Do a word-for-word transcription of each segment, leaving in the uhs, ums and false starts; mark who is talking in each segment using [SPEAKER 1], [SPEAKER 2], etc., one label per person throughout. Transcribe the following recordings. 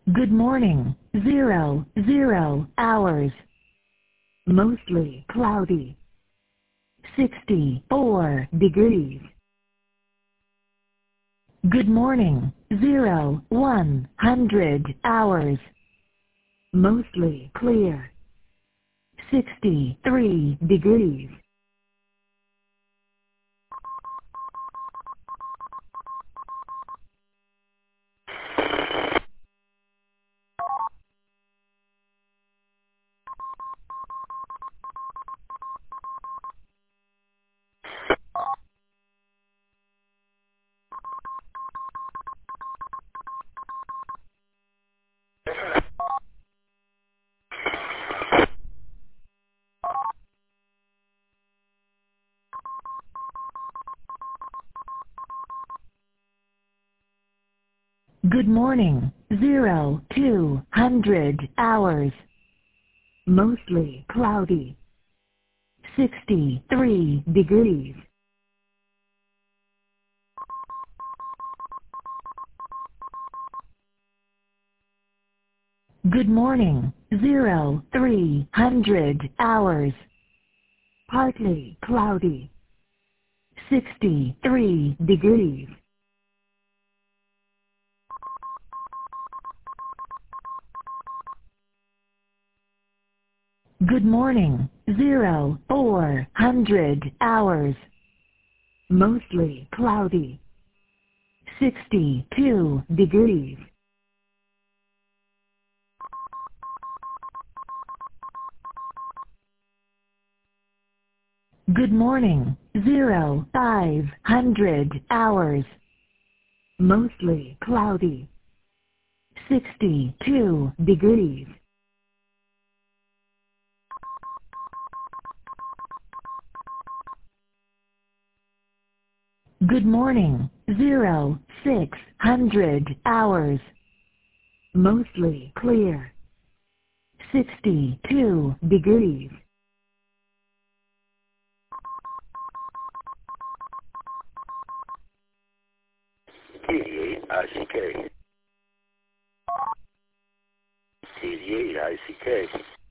[SPEAKER 1] Good morning. Zero, zero hours. Mostly cloudy. sixty-four degrees. Good morning. Zero, one hundred hours. Mostly clear. sixty-three degrees. Good morning. Zero, two hundred hours. Mostly cloudy. sixty-three degrees. Good morning. Zero, three hundred hours. Partly cloudy. sixty-three degrees. Good morning. Zero, four hundred hours. Mostly cloudy. sixty-two degrees. Good morning. Zero, five hundred hours. Mostly cloudy. sixty-two degrees. Good morning. Zero, six hundred hours. Mostly clear. sixty-two degrees.
[SPEAKER 2] eighty-eight I C K. eighty-eight I C K.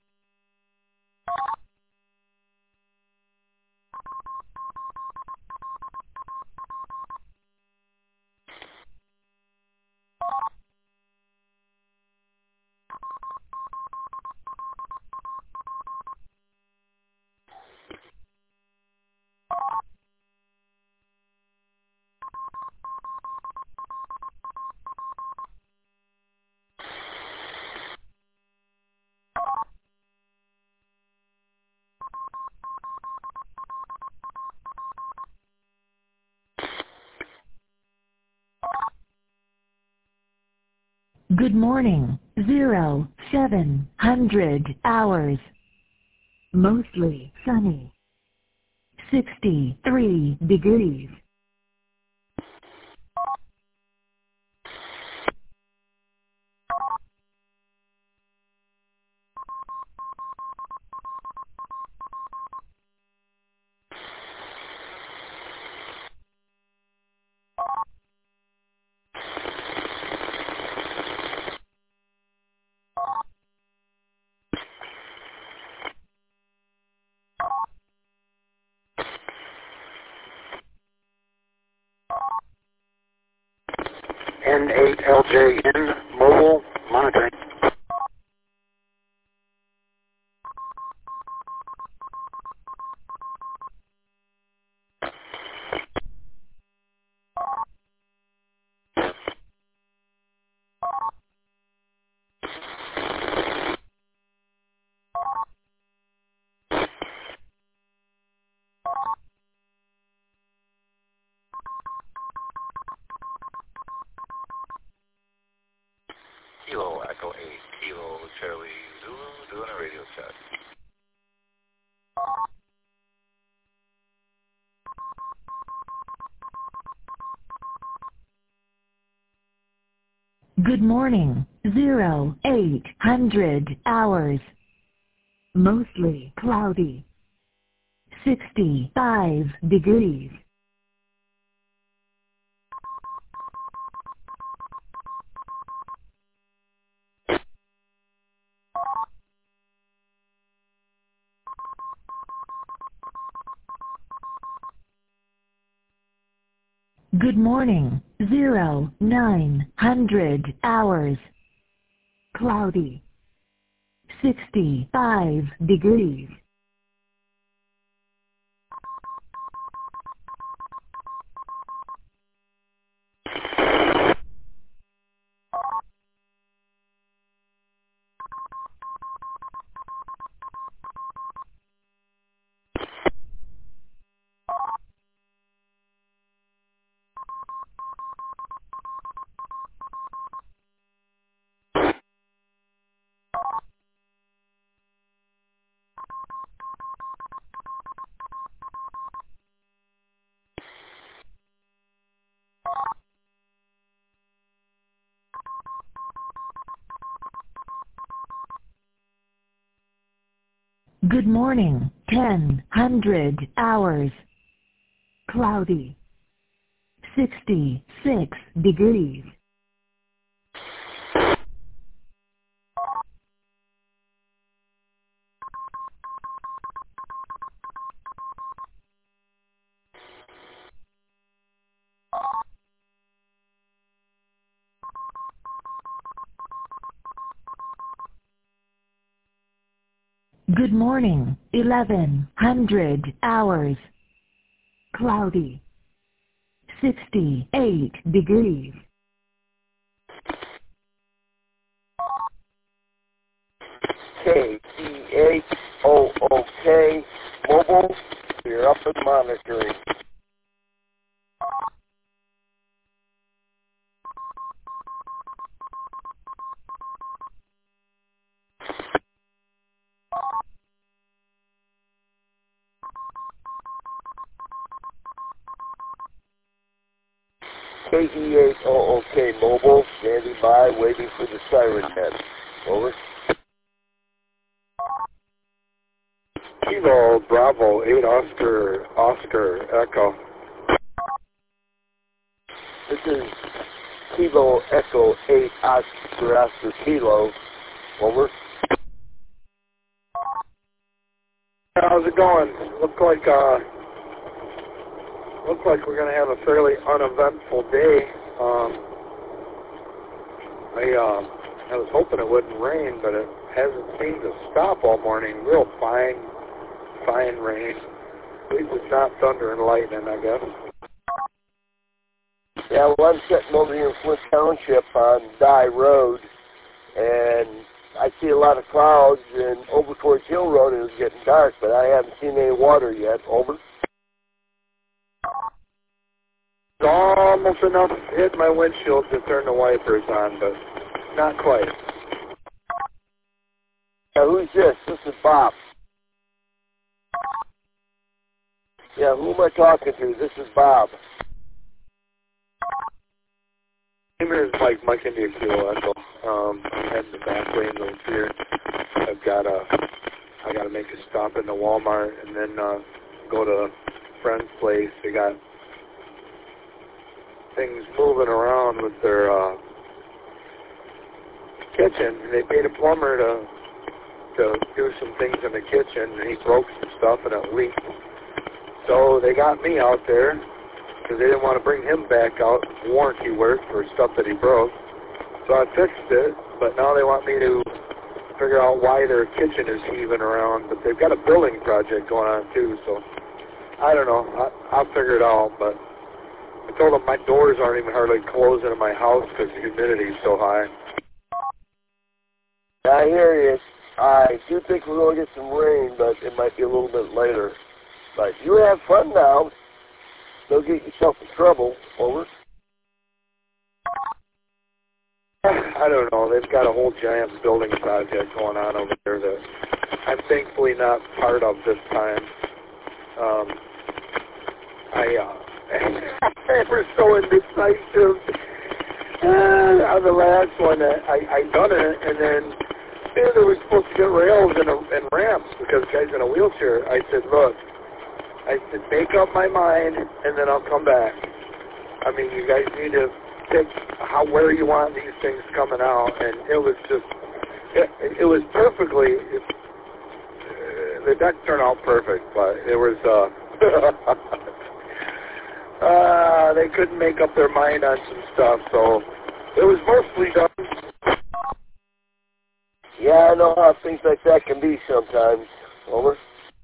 [SPEAKER 1] Good morning. Zero, seven hundred hours. Mostly sunny. sixty-three degrees.
[SPEAKER 2] N eight L J N mobile monitoring. Kilo Echo eight, Kilo Charlie Zulu, doing a radio check.
[SPEAKER 1] Good morning. Zero, eight hundred hours. Mostly cloudy. sixty-five degrees. Good morning, zero, nine hundred hours. Cloudy. sixty-five degrees. Good morning, ten hundred hours. Cloudy. sixty-six degrees. Good morning, eleven hundred hours. Cloudy. sixty-eight degrees.
[SPEAKER 3] K C H O O K Mobile, you're up and monitoring. K E H O O K Mobile, standing by, waiting for the siren head. Over.
[SPEAKER 4] Kilo Bravo eight Oscar Oscar Echo.
[SPEAKER 3] This is Kilo Echo eight Oscar Oscar Kilo. Over.
[SPEAKER 4] How's it going? Look like uh, looks like we're gonna have a fairly uneventful day. Um, I uh, I was hoping it wouldn't rain, but it hasn't seemed to stop all morning. Real fine, fine rain. At least it's not thunder and lightning, I guess.
[SPEAKER 3] Yeah, well, I'm sitting over here in Flint Township on Dye Road, and I see a lot of clouds, and over towards Hill Road it is getting dark, but I haven't seen any water yet. Over.
[SPEAKER 4] It's almost enough to hit my windshield to turn the wipers on, but not quite.
[SPEAKER 3] Yeah, who's this? This is Bob. Yeah, who am I talking to? This is Bob.
[SPEAKER 4] Here is Mike, Mike India Kilo Echo. Um, I'm heading the back lanes over here. I've got a, I got to make a stop in the Walmart and then uh, go to a friend's place. They got things moving around with their uh, kitchen. They paid a plumber to to do some things in the kitchen, and he broke some stuff and it leaked. So they got me out there because they didn't want to bring him back out warranty work for stuff that he broke. So I fixed it, but now they want me to figure out why their kitchen is heaving around. But they've got a building project going on too, so I don't know. I, I'll figure it out, but I told them my doors aren't even hardly closing in my house because the humidity is so high.
[SPEAKER 3] I hear you. I do think we're going to get some rain, but it might be a little bit later. But you have fun now. Don't get yourself in trouble. Over.
[SPEAKER 4] I don't know. They've got a whole giant building project going on over there that I'm thankfully not part of this time. Um, I, uh, they were so indecisive. Uh, on the last one, I, I done it, and then yeah, they were supposed to get rails and, a, and ramps because the guy's in a wheelchair. I said, look, I said, make up my mind, and then I'll come back. I mean, you guys need to pick how where you want these things coming out, and it was just, it, it was perfectly, it, uh, the deck turned out perfect, but it was, uh, uh uh, they couldn't make up their mind on some stuff, so it was mostly done.
[SPEAKER 3] Yeah, I know how things like that can be sometimes. Over.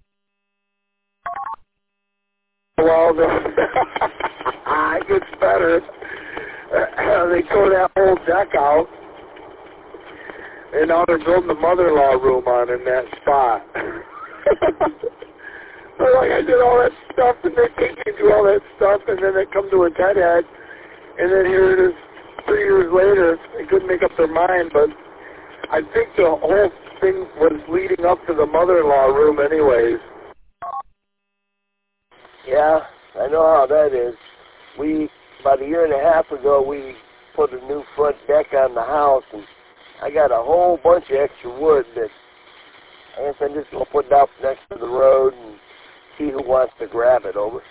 [SPEAKER 4] Well, then, it gets better. Uh, they tore that whole deck out, and now they're building the mother-in-law room on in that spot. So, like, I did all that stuff, and they take me through all that stuff, and then it come to a dead end, and then here it is three years later. They couldn't make up their mind, but I think the whole thing was leading up to the mother-in-law room anyways.
[SPEAKER 3] Yeah, I know how that is. We, about a year and a half ago, we put a new front deck on the house, and I got a whole bunch of extra wood that I guess I'm just going to put it out next to the road and see who wants to grab it. Over.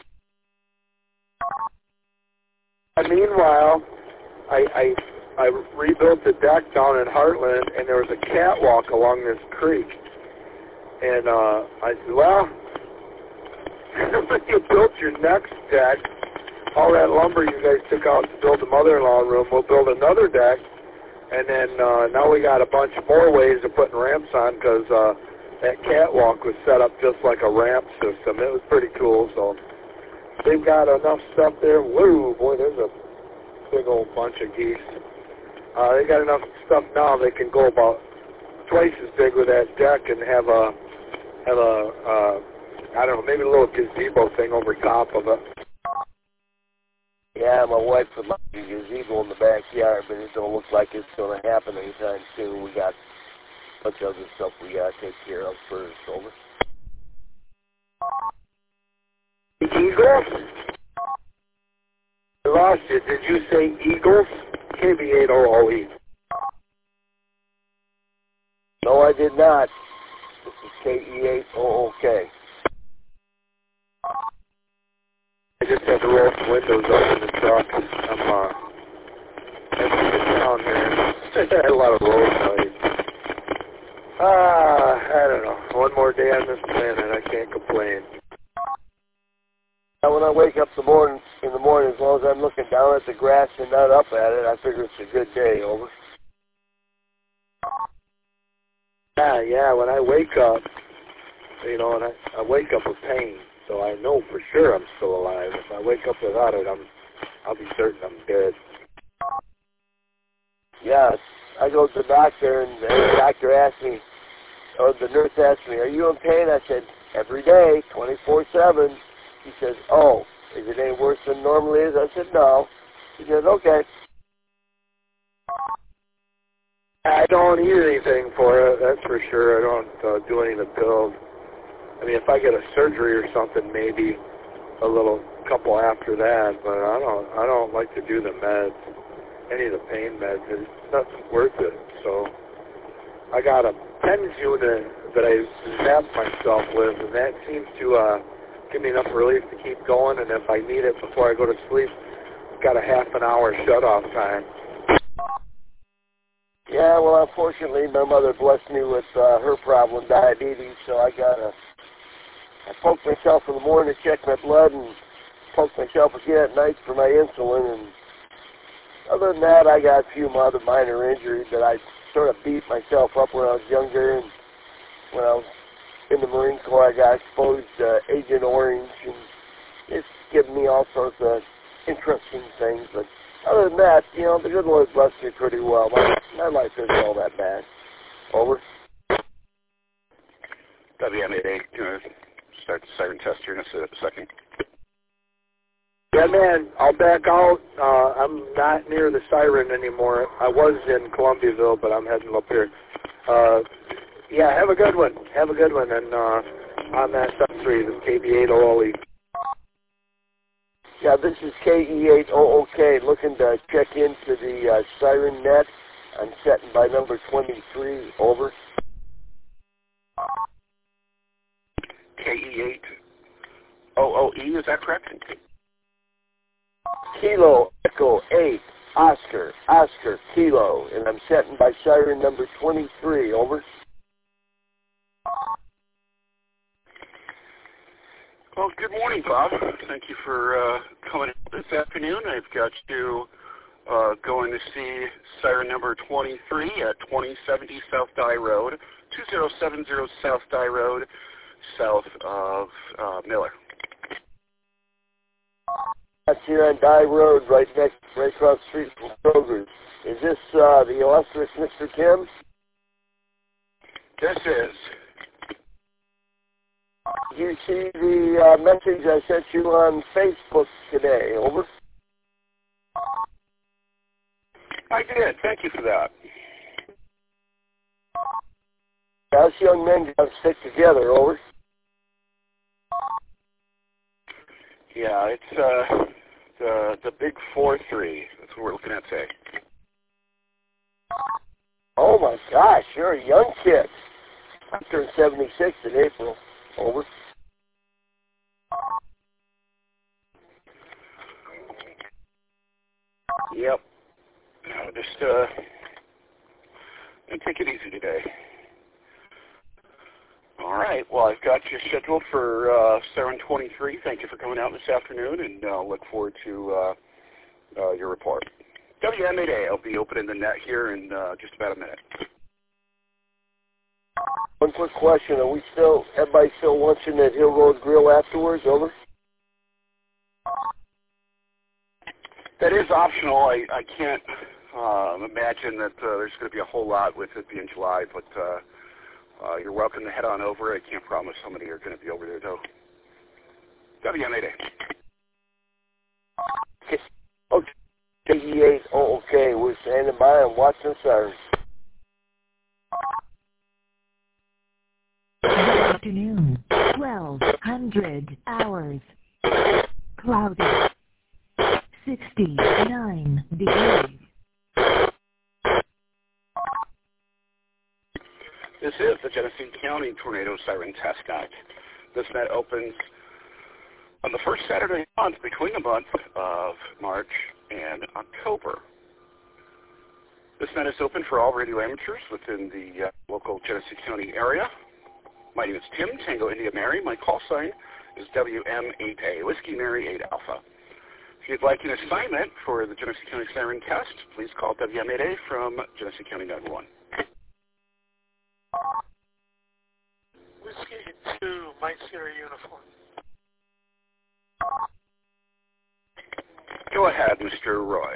[SPEAKER 4] And meanwhile, I, I I rebuilt the deck down in Heartland, and there was a catwalk along this creek. And uh, I said, well, when you built your next deck, all that lumber you guys took out to build the mother-in-law room, we'll build another deck. And then uh, now we got a bunch more ways of putting ramps on because uh, that catwalk was set up just like a ramp system. It was pretty cool. So they've got enough stuff there. Whoa, boy, there's a big old bunch of geese. Uh, they got enough stuff now they can go about twice as big with that deck and have a have a uh, I don't know, maybe a little gazebo thing over top of it.
[SPEAKER 3] Yeah, my wife put my gazebo in the backyard, but it don't look like it's going to happen anytime soon. We got a bunch of other stuff we got to take care of first. Over.
[SPEAKER 4] Eagles? I lost you. Did you say Eagles? K B eight O O E.
[SPEAKER 3] No, I did not. This is K E eight O O K.
[SPEAKER 4] I just had to roll some windows up in the truck. I'm, uh, I'm down here. A lot of road noise. Ah, I don't know. One more day on this planet, I can't complain.
[SPEAKER 3] Now, when I wake up the morning, in the morning, as long as I'm looking down at the grass and not up at it, I figure it's a good day. Over.
[SPEAKER 4] Yeah, yeah. When I wake up, you know, and I, I wake up with pain, so I know for sure I'm still alive. If I wake up without it, I'm, I'll be certain I'm dead.
[SPEAKER 3] Yes, I go to the doctor, and the doctor asked me, or the nurse asked me, "Are you in pain?" I said, "Every day, twenty-four seven." He says, "Oh, is it any worse than normally is?" I said, "No." He said, "Okay."
[SPEAKER 4] I don't eat anything for it, that's for sure. I don't uh, do any of the pills. I mean, if I get a surgery or something, maybe a little couple after that, but I don't I don't like to do the meds, any of the pain meds. It's not worth it. So I got a TENS unit that I zap myself with, and that seems to uh, give me enough relief to keep going, and if I need it before I go to sleep, I've got a half an hour shut-off time.
[SPEAKER 3] Yeah, well, unfortunately, my mother blessed me with uh, her problem, diabetes, so I got to, I poke myself in the morning to check my blood and poke myself again at night for my insulin, and other than that, I got a few other minor injuries that I sort of beat myself up when I was younger, and when I was in the Marine Corps, I got exposed to Agent Orange, and it's given me all sorts of interesting things, but other than that, you know, the good Lord blessed me pretty well. My, my life isn't all that bad. Over.
[SPEAKER 2] W M eight eight, you know, start the siren test here in a second.
[SPEAKER 4] Yeah, man, I'll back out. Uh, I'm not near the siren anymore. I was in Columbiaville, but I'm heading up here. Uh, yeah, have a good one. Have a good one. And uh, on that sub three, this is K B eight O O E.
[SPEAKER 3] Yeah, this is K E eight O O K, looking to check into the uh, siren net. I'm setting by number twenty-three. Over.
[SPEAKER 2] K E eight O O E, is that correct?
[SPEAKER 3] Kilo Echo eight, Oscar, Oscar, Kilo, and I'm setting by siren number twenty-three. Over.
[SPEAKER 5] Well, good morning, Bob. Thank you for uh, coming this afternoon. I've got you uh, going to see siren number twenty-three at twenty seventy South Dye Road, two zero seven zero South Dye Road, south of uh, Miller.
[SPEAKER 3] That's here on Dye Road, right next, right across the street from Kroger's. Is this uh, the illustrious Mister Tim?
[SPEAKER 5] This is.
[SPEAKER 3] Did you see the uh, message I sent you on Facebook today? Over.
[SPEAKER 5] I did. Thank you for that.
[SPEAKER 3] Us young men got to stick together. Over.
[SPEAKER 5] Yeah, it's uh, the the big four three. That's what we're looking at today.
[SPEAKER 3] Oh my gosh, you're a young kid. I turned seventy-six in April. Over.
[SPEAKER 5] Yep. No, just uh, take it easy today. All right. Well, I've got you scheduled for uh, siren twenty-three. Thank you for coming out this afternoon, and uh, look forward to uh, uh, your report. W M eight A. I'll be opening the net here in uh, just about a minute.
[SPEAKER 3] One quick question: Are we still, everybody still lunching at Hill Road Grill afterwards? Over.
[SPEAKER 5] That is optional. I, I can't uh, imagine that uh, there's going to be a whole lot with it being July, but uh, uh, you're welcome to head on over. I can't promise how many are going to be over there, though. W M eight A.
[SPEAKER 3] Okay. K E eight. Oh, okay. We're standing by and watching sirens.
[SPEAKER 1] Good afternoon. twelve hundred hours. Cloudy. sixty-nine degrees.
[SPEAKER 5] This is the Genesee County Tornado Siren Test Net. This net opens on the first Saturday of the month between the month of March and October. This net is open for all radio amateurs within the uh, local Genesee County area. My name is Tim, Tango India Mary. My call sign is W M eight A, Whiskey Mary eight Alpha. If you'd like an assignment for the Genesee County Siren Test, please call W M eight A from Genesee County nine one one.
[SPEAKER 6] Whiskey two, Mike Sierra Uniform.
[SPEAKER 5] Go ahead, Mister Roy.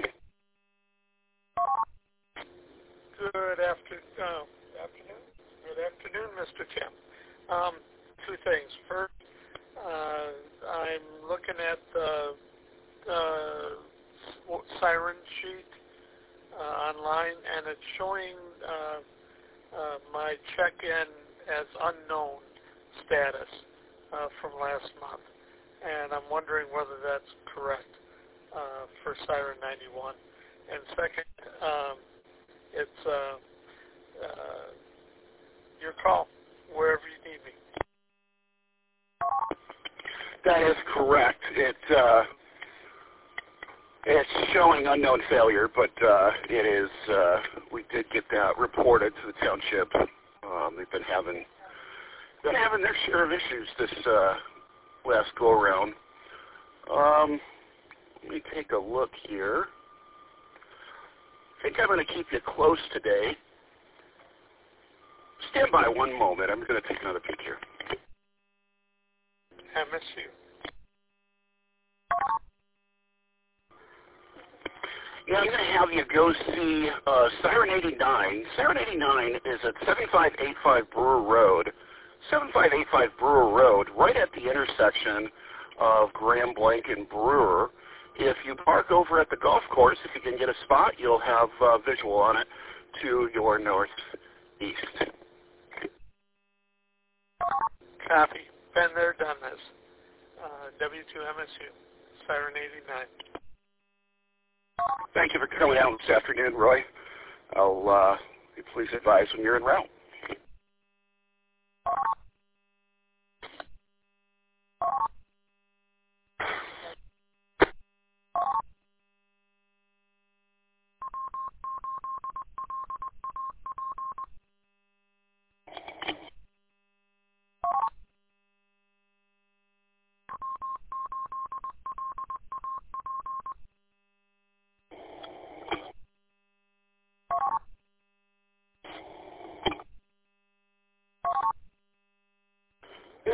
[SPEAKER 6] Good after, uh, afternoon. Good afternoon, Mister Tim. Um, two things. First, uh, I'm looking at the uh, siren sheet uh, online, and it's showing uh, uh, my check-in as unknown status uh, from last month, and I'm wondering whether that's correct uh, for Siren ninety-one. And second, um, it's uh, uh, your call, wherever you need me.
[SPEAKER 5] That is correct. It uh, it's showing unknown failure, but uh, it is. Uh, we did get that reported to the township. Um, they've been having been having their share of issues this uh, last go around. Um, let me take a look here. I think I'm going to keep you close today. Stand by one moment. I'm going to take another peek here.
[SPEAKER 6] I miss you.
[SPEAKER 5] Yeah, I'm going to have you go see uh, Siren eighty-nine. Siren eighty-nine is at seventy-five eighty-five Brewer Road. seventy-five eighty-five Brewer Road, right at the intersection of Graham Blank and Brewer. If you park over at the golf course, if you can get a spot, you'll have uh, visual on it to your northeast.
[SPEAKER 6] Copy. Been there, done this. Uh, W two M S U, Siren eighty-nine.
[SPEAKER 5] Thank you for coming out this afternoon, Roy. I'll uh, please advise when you're en route.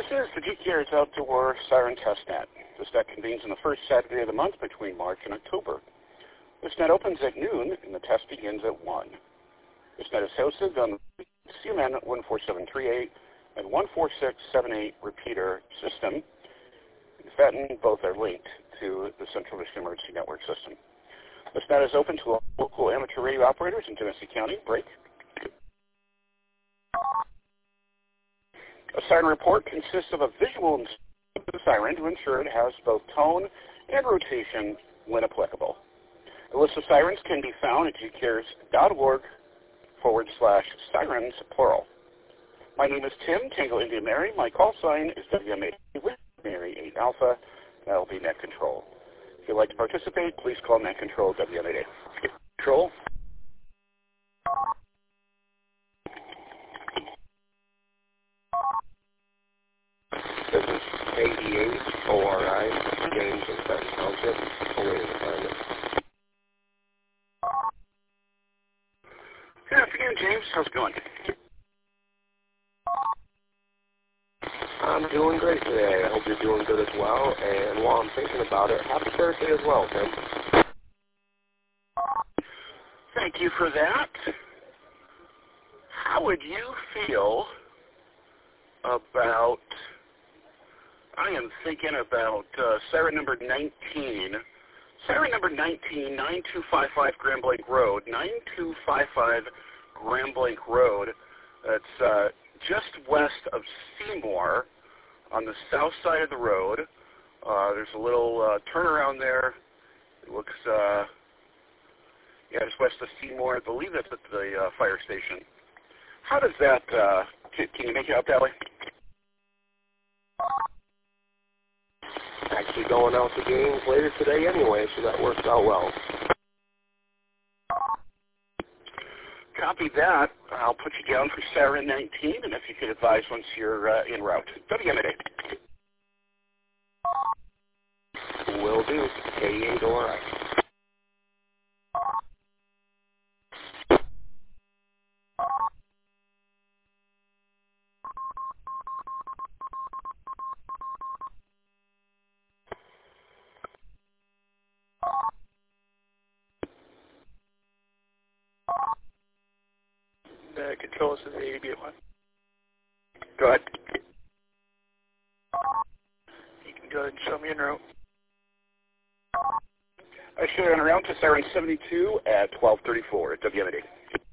[SPEAKER 5] is the G K R's Outdoor Siren Test Net. This net convenes on the first Saturday of the month between March and October. This net opens at noon and the test begins at one. This net is hosted on the C M N one four seven three eight and one four six seven eight repeater system. In fact, both are linked to the Central Michigan Emergency Network system. This net is open to local amateur radio operators in Genesee County. Break. A siren report consists of a visual inspection of the siren to ensure it has both tone and rotation when applicable. A list of sirens can be found at gcares.org forward slash sirens, plural. My name is Tim, Tango India Mary. My call sign is W M A with Mary eight Alpha. That will be Net Control. If you'd like to participate, please call Net Control W M eight A. Control.
[SPEAKER 3] This is K E H O R I, James in Fenton Township, awaiting assignment.
[SPEAKER 5] Good afternoon, James. How's it going?
[SPEAKER 3] I'm doing great today. I hope you're doing good as well. And while I'm thinking about it, happy birthday as well, Tim.
[SPEAKER 5] Thank you for that. How would you feel about, I am thinking about uh, siren number nineteen. Siren number nineteen, nine two five five Grand Blanc Road. nine two five five Grand Blanc Road. That's uh, just west of Seymour on the south side of the road. Uh, there's a little uh, turnaround there. It looks, uh, yeah, just west of Seymour. I believe that's at the uh, fire station. How does that, uh, can, can you make it out that way?
[SPEAKER 3] Actually going out to games later today anyway, so that works out well.
[SPEAKER 5] Copy that. I'll put you down for Siren nineteen, and if you could advise once you're uh, en route. W M A.
[SPEAKER 3] Will do. K eight O R I.
[SPEAKER 6] The control is the A B one.
[SPEAKER 5] Go ahead.
[SPEAKER 6] You can go ahead and show me en route.
[SPEAKER 5] I show you en route to Siren seventy-two at twelve thirty-four at W M A.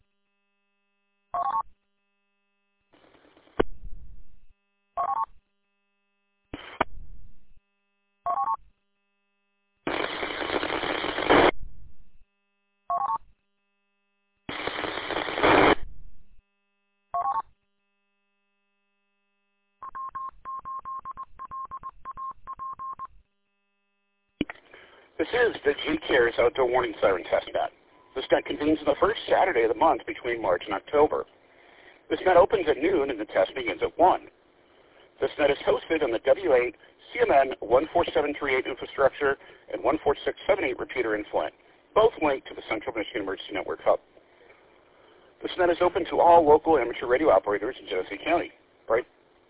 [SPEAKER 5] This is the G K R's Outdoor Warning Siren Test Net. This net convenes on the first Saturday of the month between March and October. This net opens at noon and the test begins at one. This net is hosted on the W eight C M N one four seven three eight infrastructure and one four six seven eight repeater in Flint, both linked to the Central Michigan Emergency Network hub. This net is open to all local amateur radio operators in Genesee County. Right?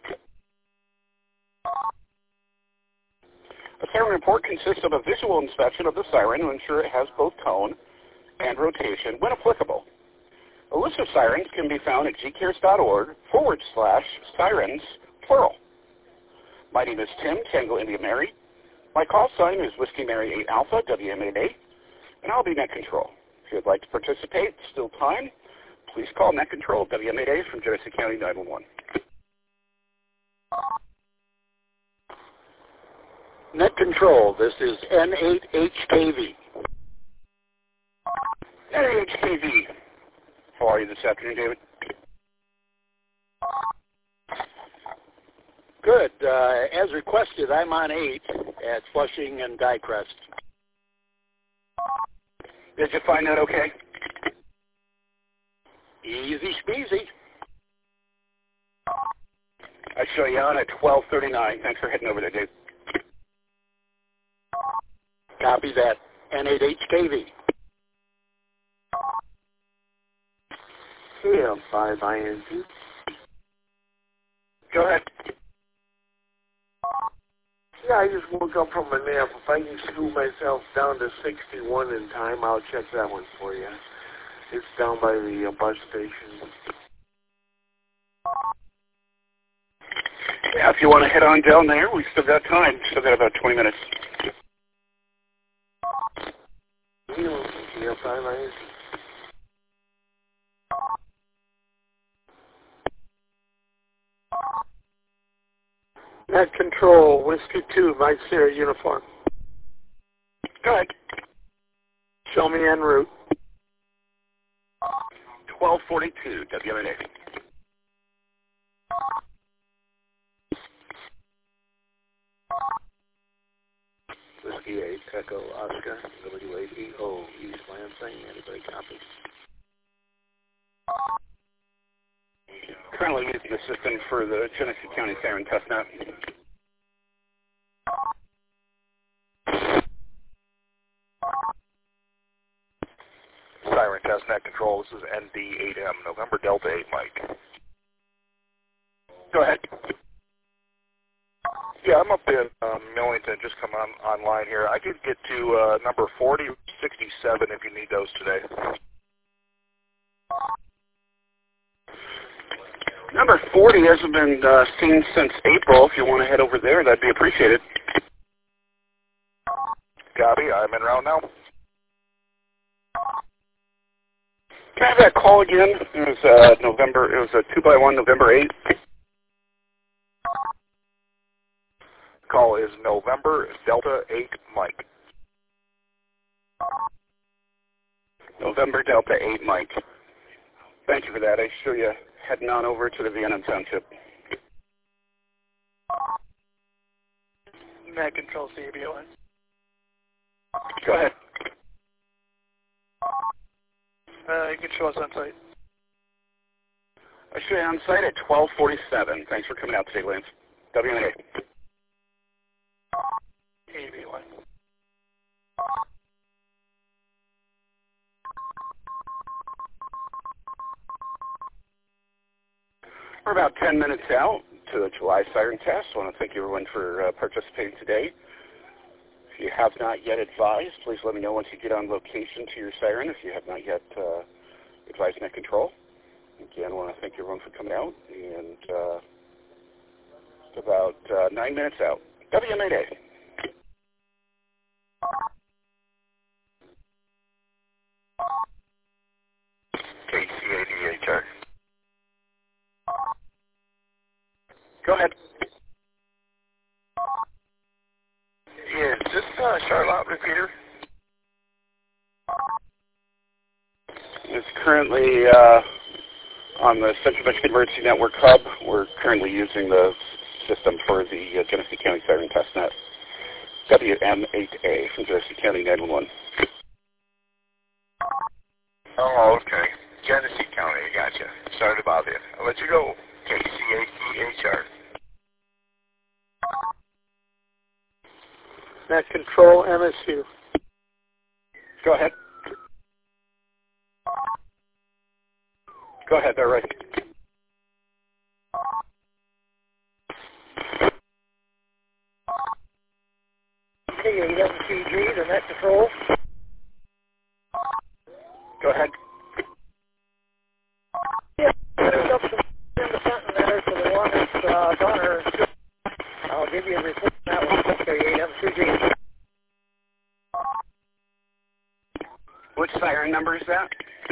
[SPEAKER 5] A siren report consists of a visual inspection of the siren to ensure it has both tone and rotation when applicable. A list of sirens can be found at gcares.org forward slash sirens, plural. My name is Tim, Tango India Mary. My call sign is Whiskey Mary eight Alpha, W M eight A, and I'll be Net Control. If you'd like to participate, still time, please call Net Control, W M eight A from Genesee County nine one one.
[SPEAKER 7] Net Control, this is N eight H K V.
[SPEAKER 5] N eight H K V. How are you this afternoon, David?
[SPEAKER 7] Good. Uh, as requested, I'm on eight at Flushing and Dycrest.
[SPEAKER 5] Did you find that okay?
[SPEAKER 7] Easy speasy.
[SPEAKER 5] I show you on at twelve thirty-nine. Thanks for heading over there, Dave.
[SPEAKER 7] Copy that. N eight H K V.
[SPEAKER 3] Yeah, five I N T.
[SPEAKER 5] Go ahead.
[SPEAKER 8] Yeah, I just woke up from a nap. If I can scoot myself down to sixty-one in time, I'll check that one for you. It's down by the uh, bus station.
[SPEAKER 5] Yeah, if you want to head on down there, we've still got time. Still got about twenty minutes.
[SPEAKER 8] Yeah, fine, I
[SPEAKER 6] Net Control, Whiskey two, Mike Sierra uniform.
[SPEAKER 5] Go ahead.
[SPEAKER 6] Show me en route.
[SPEAKER 5] twelve forty-two, W M A.
[SPEAKER 7] Whiskey eight, Echo Oscar, W eight E O, East Lansing, anybody copy?
[SPEAKER 5] Currently using the system for the Genesee County Siren test net.
[SPEAKER 2] Siren test net control. This is N D eight M, November Delta eight, Mike.
[SPEAKER 5] Go ahead.
[SPEAKER 2] Yeah, I'm up in um, Millington, just come on online here. I could get to uh, number forty sixty-seven if you need those today.
[SPEAKER 5] Number forty hasn't been uh, seen since April. If you want to head over there, that'd be appreciated.
[SPEAKER 2] Copy, I'm en route now.
[SPEAKER 5] Can I have that call again? It was uh, November, it was a two by one, November eighth.
[SPEAKER 2] Call is November Delta eight, Mike.
[SPEAKER 5] November Delta eight, Mike. Thank you for that. I show you heading on over to the Vienna Township.
[SPEAKER 6] Net Control, C B O N.
[SPEAKER 5] Go ahead.
[SPEAKER 6] Uh, you can show us on site.
[SPEAKER 5] I show you on site at twelve forty-seven. Thanks for coming out today, Lance. W M A.
[SPEAKER 6] A B one.
[SPEAKER 5] We're about ten minutes out to the July siren test. I want to thank everyone for uh, participating today. If you have not yet advised, please let me know once you get on location to your siren if you have not yet uh, advised net control. Again, I want to thank everyone for coming out. And uh, it's about uh, nine minutes out. W M A Day.
[SPEAKER 2] K C A D H R.
[SPEAKER 5] Go ahead.
[SPEAKER 2] Yeah, is this uh, Charlotte repeater?
[SPEAKER 5] It's currently uh, on the Central Michigan Emergency Network Hub. We're currently using the system for the uh, Genesee County Siren Test Net. W M eight A from Genesee County nine one one.
[SPEAKER 2] Oh, okay. Genesee County, I gotcha. Sorry about it. I'll let you go. K C A D H R.
[SPEAKER 6] Net Control, M S U.
[SPEAKER 5] Go ahead. Go ahead, they're right.
[SPEAKER 9] K eight M C G, the Net Control.
[SPEAKER 5] Go ahead.
[SPEAKER 9] Yeah, there's up some in the fountain there to the one that's uh, Donner. I'll give you a report on that one, K eight M C G.
[SPEAKER 5] Which siren number is that?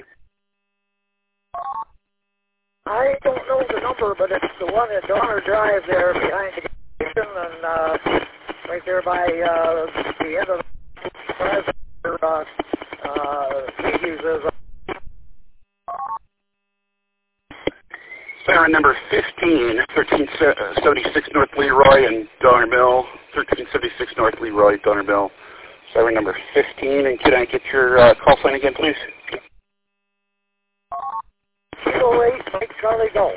[SPEAKER 9] I don't know the number, but it's the one at Donner Drive there behind the station and uh, right there by uh, the end of the drive. Uh, uh, he uses
[SPEAKER 5] Siren number fifteen, thirteen seventy-six North Leroy and Donner Mill, thirteen seventy-six North Leroy, Donner Mill. Siren number fifteen, and can I get your uh, call sign again, please?
[SPEAKER 9] zero eight Mike Charlie Golf.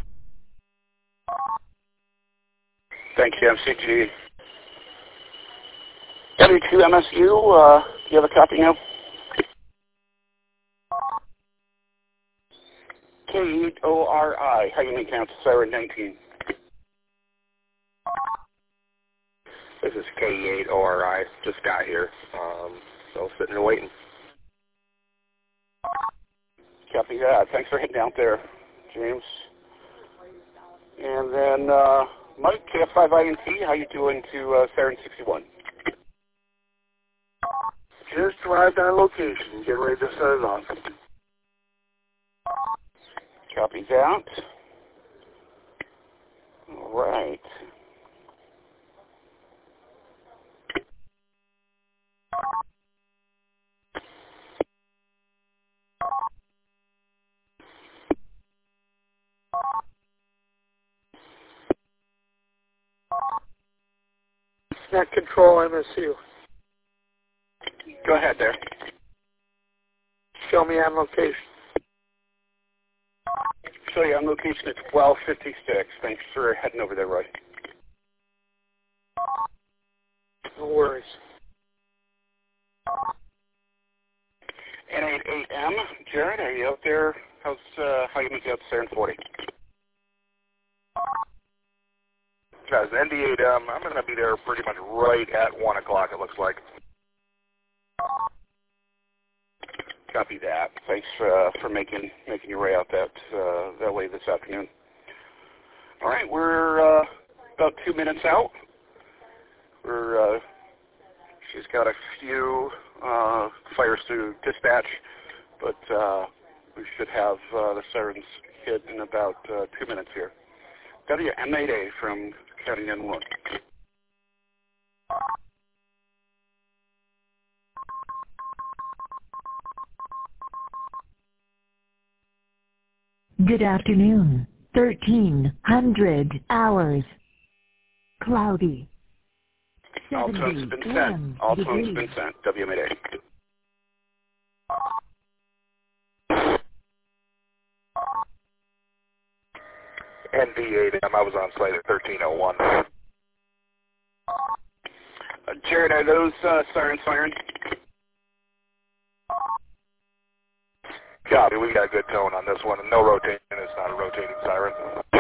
[SPEAKER 5] Thank you, M C G. W two M S U, uh, do you have a copy now? K eight O R I, how you make out to Siren nineteen? This
[SPEAKER 7] This is K E eight O R I. Just got here, um, so sitting and waiting.
[SPEAKER 5] Copy that. Thanks for heading out there, James. And then uh, Mike, K F five I N T, how you doing to uh, Siren sixty-one?
[SPEAKER 8] Just arrived on location. Get ready to set it off.
[SPEAKER 5] Copy that. All right.
[SPEAKER 6] Net control M S U.
[SPEAKER 5] Go ahead there.
[SPEAKER 6] Show me on location.
[SPEAKER 5] Show you on location at twelve fifty-six. Thanks for heading over there, Roy.
[SPEAKER 6] No worries.
[SPEAKER 5] N eight eight M, Jared, are you out there? How's uh, how you make out Siren forty?
[SPEAKER 2] Guys, N D eight M, I'm going to be there pretty much right at one o'clock, it looks like.
[SPEAKER 5] Copy that. Thanks for, uh, for making making your way out that uh, that way this afternoon. All right, we're uh, about two minutes out. We're uh, she's got a few uh, fires to dispatch, but uh, we should have uh, the sirens hit in about uh, two minutes here. W M eight A from County N one.
[SPEAKER 1] Good afternoon. thirteen hundred hours. Cloudy.
[SPEAKER 5] All tones have been sent. All tones have been sent. W M eight A.
[SPEAKER 2] N D eight M, I was on site at thirteen oh one.
[SPEAKER 5] Uh, Jared, are those uh, sirens firing?
[SPEAKER 2] Copy, we got a good tone on this one. No rotating, it's not a rotating siren.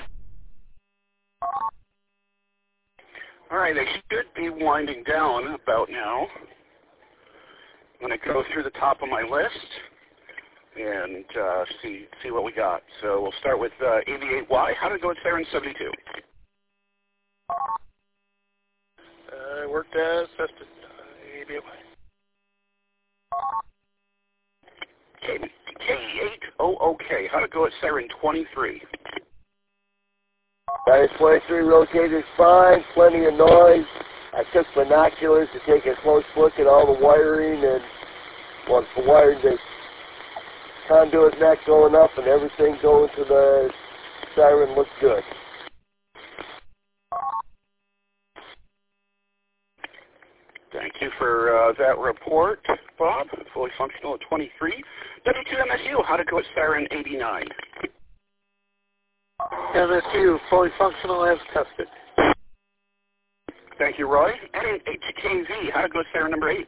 [SPEAKER 5] All right, they should be winding down about now. I'm going to go through the top of my list and uh, see see what we got. So we'll start with uh, A V eight Y. How did it go at Siren seventy-two?
[SPEAKER 6] Uh, I worked as tested. Uh, A V eight Y.
[SPEAKER 5] K eight O O K. How did it go at Siren twenty-three?
[SPEAKER 3] Siren twenty-three rotated fine, plenty of noise. I took binoculars to take a close look at all the wiring, and well, the wiring, the conduit net going up and everything going to the siren looked good.
[SPEAKER 5] Thank you for uh, that report, Bob. Fully functional at twenty-three. W two M S U, how did it go at Siren eighty-nine?
[SPEAKER 6] M S U, fully functional as tested.
[SPEAKER 5] Thank you, Roy. N eight H K V, how did it go at Siren number eight?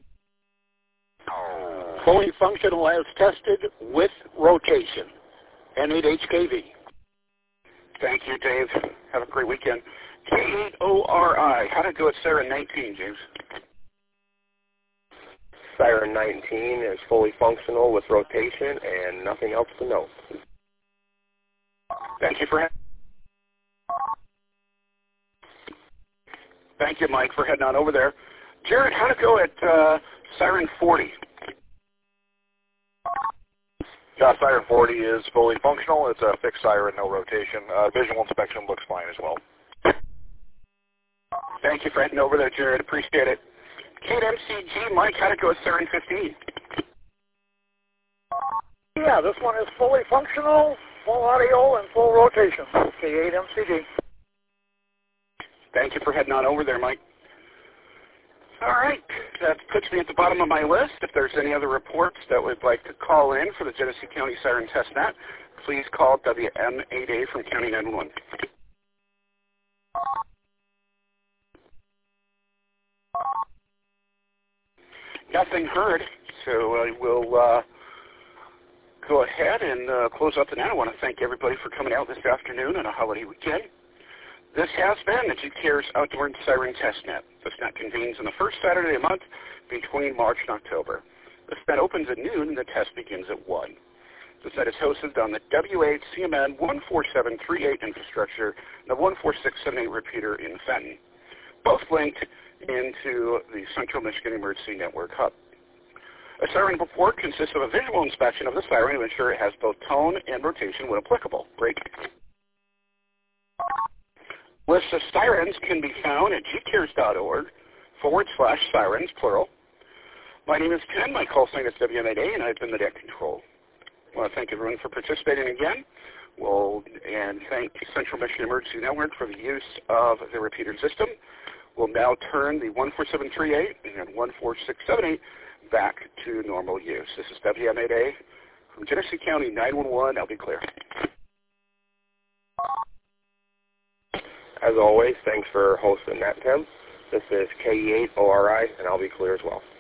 [SPEAKER 10] Fully functional as tested with rotation. N eight H K V.
[SPEAKER 5] Thank you, Dave. Have a great weekend. K eight O R I, how did it go at Siren nineteen, James?
[SPEAKER 7] Siren nineteen is fully functional with rotation and nothing else to note.
[SPEAKER 5] Thank you for Thank you, Mike, for heading on over there. Jared, how did it go at uh, Siren forty?
[SPEAKER 2] Uh, siren forty is fully functional. It's a fixed siren, no rotation. Uh, visual inspection looks fine as well.
[SPEAKER 5] Thank you for heading over there, Jared. Appreciate it. K M C G, Mike, how did it go at Siren fifteen?
[SPEAKER 9] Yeah, this one is fully functional, full audio, and full rotation. K eight M C D.
[SPEAKER 5] Thank you for heading on over there, Mike. All right, that puts me at the bottom of my list. If there's any other reports that would like to call in for the Genesee County Siren Testnet, please call W M eight A from County nine one one. Nothing heard, so I will uh, go ahead and uh, close up the night. I want to thank everybody for coming out this afternoon on a holiday weekend. This has been the G CARES Outdoor and Siren Testnet. This net convenes on the first Saturday of the month between March and October. This net opens at noon and the test begins at one. This net is hosted on the W eight C M N one four seven three eight infrastructure and the one four six seven eight repeater in Fenton, both linked into the Central Michigan Emergency Network hub. A siren report consists of a visual inspection of the siren to ensure it has both tone and rotation when applicable. Break. Lists of sirens can be found at gcares.org forward slash sirens, plural. My name is Ken. My call sign is W M eight A, and I've been the deck control. I want to thank everyone for participating again. We'll, and thank Central Michigan Emergency Network for the use of the repeater system. We'll now turn the one four seven three eight and one four six seven eight back to normal use. This is W M eight A from Genesee County nine one one. I'll be clear.
[SPEAKER 11] As always, thanks for hosting that, Tim. This is K E eight O R I, and I'll be clear as well.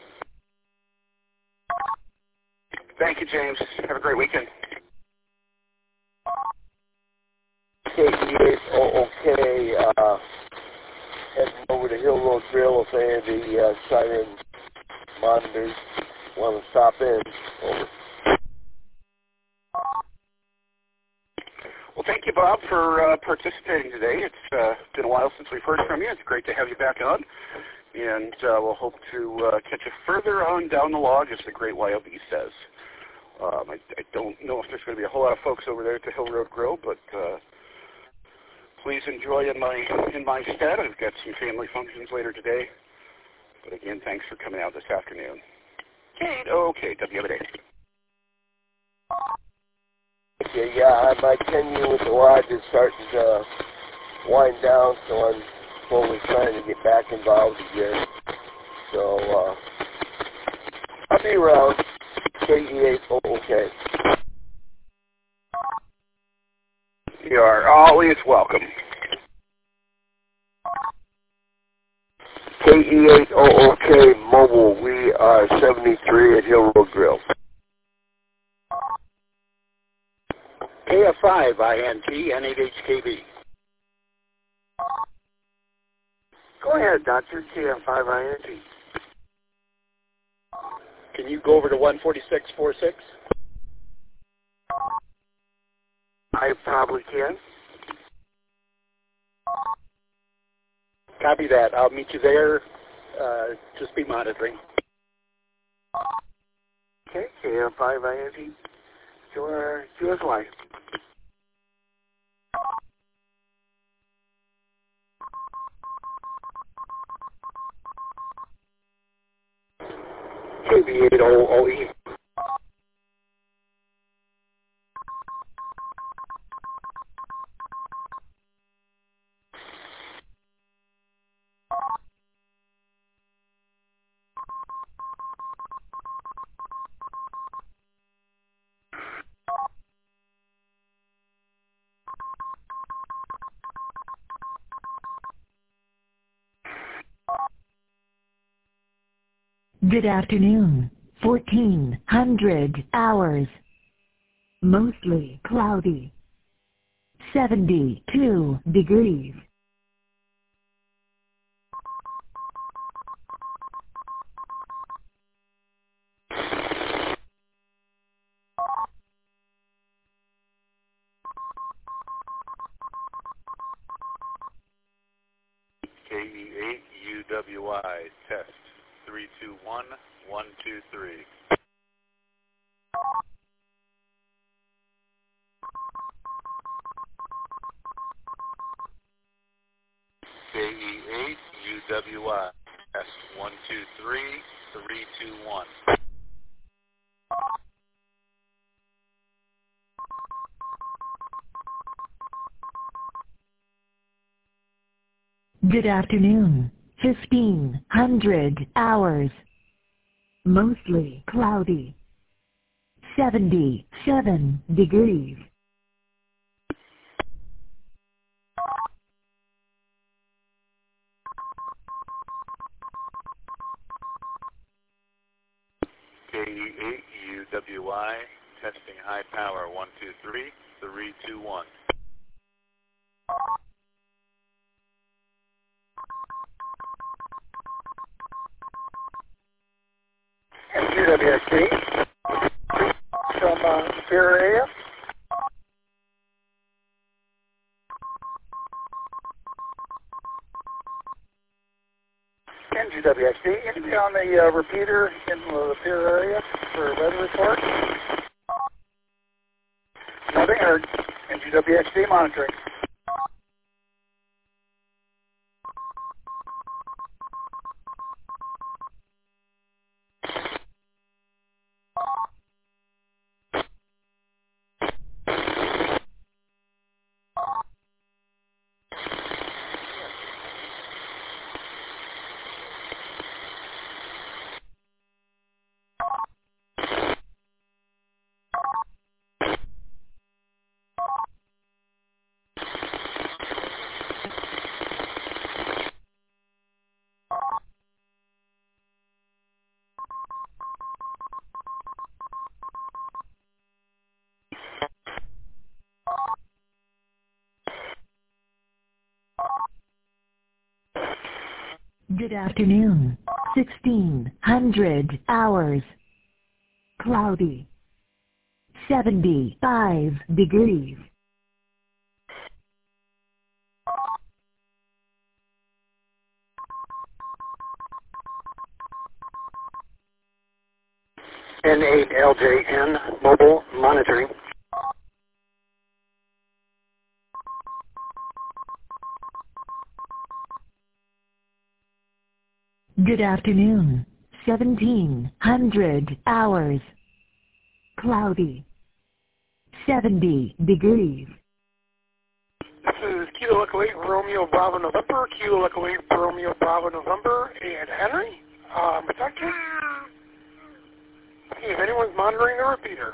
[SPEAKER 5] Thank you, James. Have a great weekend.
[SPEAKER 3] K E eight O O K, uh, heading over to Hill Road Grill if any of the uh, siren monitors want to stop in. Over.
[SPEAKER 5] Well, thank you, Bob, for uh, participating today. It's uh, been a while since we've heard from you. It's great to have you back on. And uh, we'll hope to uh, catch you further on down the log, as the great Y O B says. Um, I, I don't know if there's going to be a whole lot of folks over there at the Hill Road Grill, but uh, please enjoy in my in my stead. I've got some family functions later today. But again, thanks for coming out this afternoon. Kate, okay, W M eight A.
[SPEAKER 3] Okay, yeah, my tenure with the lodge is starting to wind down, so I'm slowly trying to get back involved again. So, uh, I'll be around. K E eight O O K.
[SPEAKER 5] You are always welcome.
[SPEAKER 3] K E eight O O K Mobile, we are seventy-three at Hill Road Grill.
[SPEAKER 10] K F five I N T N eight H K V.
[SPEAKER 8] Go ahead, Doctor. K F five I N T.
[SPEAKER 10] Can you go over to one forty-six forty-six?
[SPEAKER 8] I probably can.
[SPEAKER 10] Copy that. I'll meet you there. Uh, just be monitoring.
[SPEAKER 8] Okay, K F five I N T. Your, yours life.
[SPEAKER 11] K B eight O O E.
[SPEAKER 1] Good afternoon. fourteen hundred hours. Mostly cloudy. seventy-two degrees.
[SPEAKER 12] K E eight U W I, test three two one, one two three. K E eight U W I, test one two three, three two one.
[SPEAKER 1] Good afternoon. fifteen hundred hours. Mostly cloudy. seventy-seven degrees.
[SPEAKER 12] K E eight U W I, testing high power one two three, three two one.
[SPEAKER 10] W X D from uh, Superior area. N G W X D, anybody on the uh, repeater in the Superior area for a weather report? Nothing heard. N G W X D monitoring.
[SPEAKER 1] Good afternoon. sixteen hundred hours. Cloudy. seventy-five degrees.
[SPEAKER 10] N eight L J N mobile monitoring.
[SPEAKER 1] Good afternoon. seventeen hundred hours. Cloudy. seventy degrees.
[SPEAKER 13] This is Kilo Echo eight Romeo Bravo November, Kilo Echo eight Romeo Bravo November, and Henry. Um, protected. Hey, if anyone's monitoring the repeater.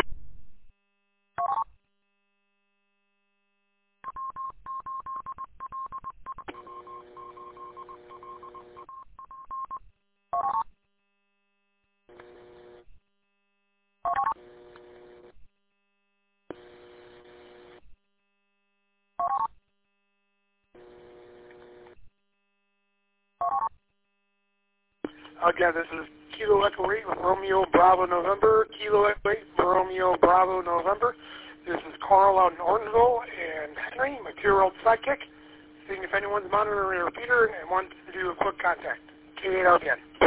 [SPEAKER 13] Again, this is Kilo Echo eight Romeo Bravo November, Kilo Echo eight Romeo Bravo November. This is Carl out in Ortonville, and Henry, my two-year-old sidekick, seeing if anyone's monitoring a repeater and wants to do a quick contact. K eight R B N.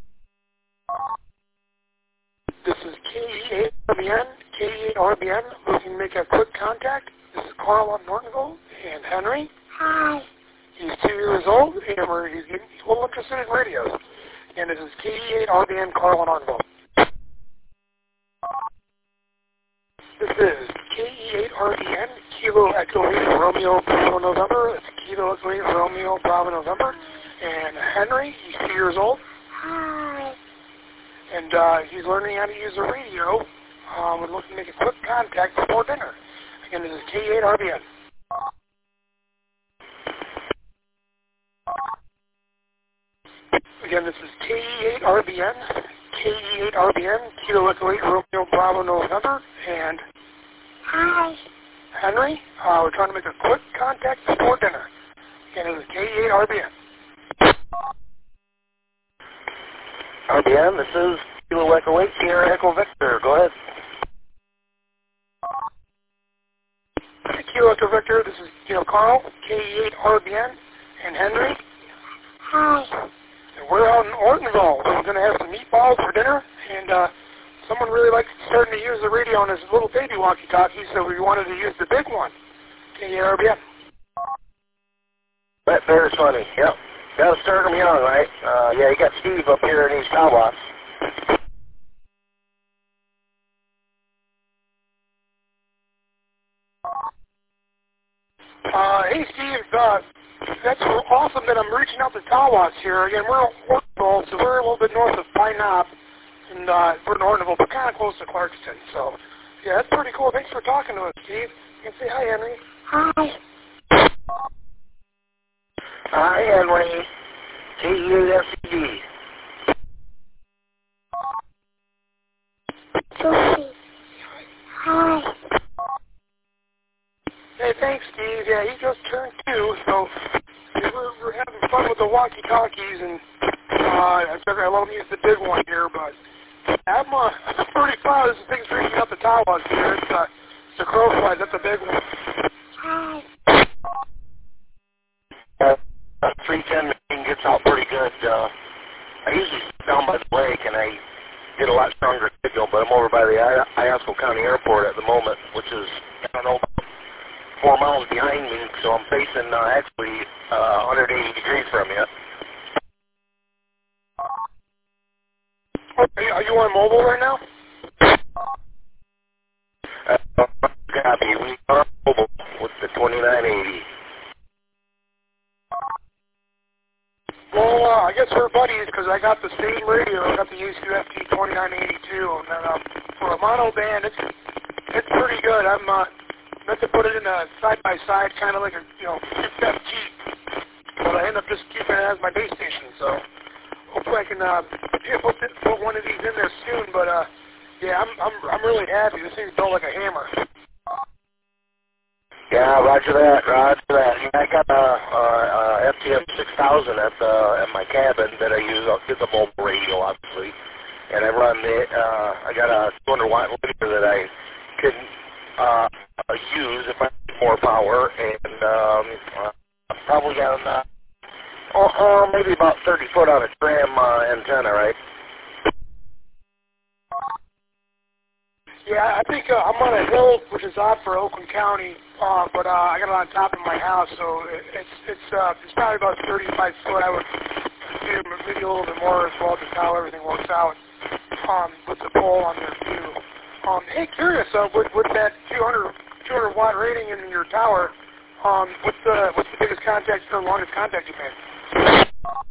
[SPEAKER 13] This is K E eight R B N, K E eight R B N, looking to make a quick contact. This is Carl out in Ortonville, and Henry. Hi. He's two years old, and we're, he's, getting, he's a little interested in radios. And this is K E eight R B N, Carl in Ortonville. This is K E eight R B N, Kilo Echo eight Romeo Bravo November. It's Kilo Echo eight Romeo Bravo November. And Henry, he's two years old. Hi. And uh, he's learning how to use a radio. Uh, we're looking to make a quick contact before dinner. Again, this is K E eight R B N. Again, this is K E eight R B N, K E eight R B N, Kilo Echo eight Romeo Bravo November, and hi, Henry. Uh, we're trying to make a quick contact before dinner. Again, this is K E eight R B N.
[SPEAKER 3] R B N, this is Kilo Echo eight, Sierra Echo Victor. Go ahead.
[SPEAKER 13] Kilo Echo Victor, this is you know, Carl, K E eight R B N, and Henry. Hi. We're out in Ortonville. We're going to have some meatballs for dinner, and uh, someone really likes starting to use the radio on his little baby walkie-talkie, so we wanted to use the big one. K E eight R B N.
[SPEAKER 3] That bear's funny, yep. Got to start them young, right? Uh, yeah, you got Steve up here in these cowboys.
[SPEAKER 13] Uh, hey, Steve, uh, that's awesome that I'm reaching out to Tawas here. Again, we're in Ortonville, so we're a little bit north of Pine Knob, and uh, we're in Ortonville, but kind of close to Clarkston. So, yeah, that's pretty cool. Thanks for talking to us, Steve. You can say hi, Henry. Hi.
[SPEAKER 3] Hi, Henry. K E eight F C D.
[SPEAKER 13] Sophie. Hi. Hey, thanks, Steve. Yeah, he just turned two, so we're, we're having fun with the walkie-talkies, and uh, I figured I let him use the big one here, but I'm, uh, I'm pretty proud of this thing's reaching up the towers here. It's, uh, it's a crow fly. That's a big one. Hi.
[SPEAKER 14] Uh, three ten machine gets out pretty good. Uh, I usually sit down by the lake, and I get a lot stronger signal, but I'm over by the I- Iosco County Airport at the moment, which is, I don't know, about four miles behind me, so I'm facing uh, actually uh, one hundred eighty degrees from you.
[SPEAKER 13] Okay, are you on mobile right now?
[SPEAKER 14] Uh, copy. We are on mobile with the twenty-nine eighty.
[SPEAKER 13] Well, uh, I guess we're buddies because I got the same radio. I got the U C F T twenty-nine eighty-two, and then um, for a mono band, it's it's pretty good. I'm uh, meant to put it in a side by side, kind of like a you know fifth Jeep, but I end up just keeping it as my base station. So hopefully I can uh, yeah, put, put one of these in there soon. But uh, yeah, I'm I'm I'm really happy. This thing's built like a hammer.
[SPEAKER 14] Yeah, roger that, roger that. Yeah, I got a, a, a F T M six thousand at the at my cabin that I use. It's a mobile radio, obviously, and I run the. Uh, I got a two hundred watt limiter that I can uh, use if I need more power, and um, uh, I've probably got uh, oh, uh, maybe about thirty foot on a tram uh, antenna, right?
[SPEAKER 13] Yeah, I think uh, I'm on a hill, which is odd for Oakland County, uh, but uh, I got it on top of my house, so it, it's it's uh, it's probably about thirty-five foot. I would assume maybe a little bit more as well, just how everything works out um, with the pole on there too. Um, hey, curious, uh, with, with that two hundred watt rating in your tower, um, what's the what's the biggest contact or longest contact you've made?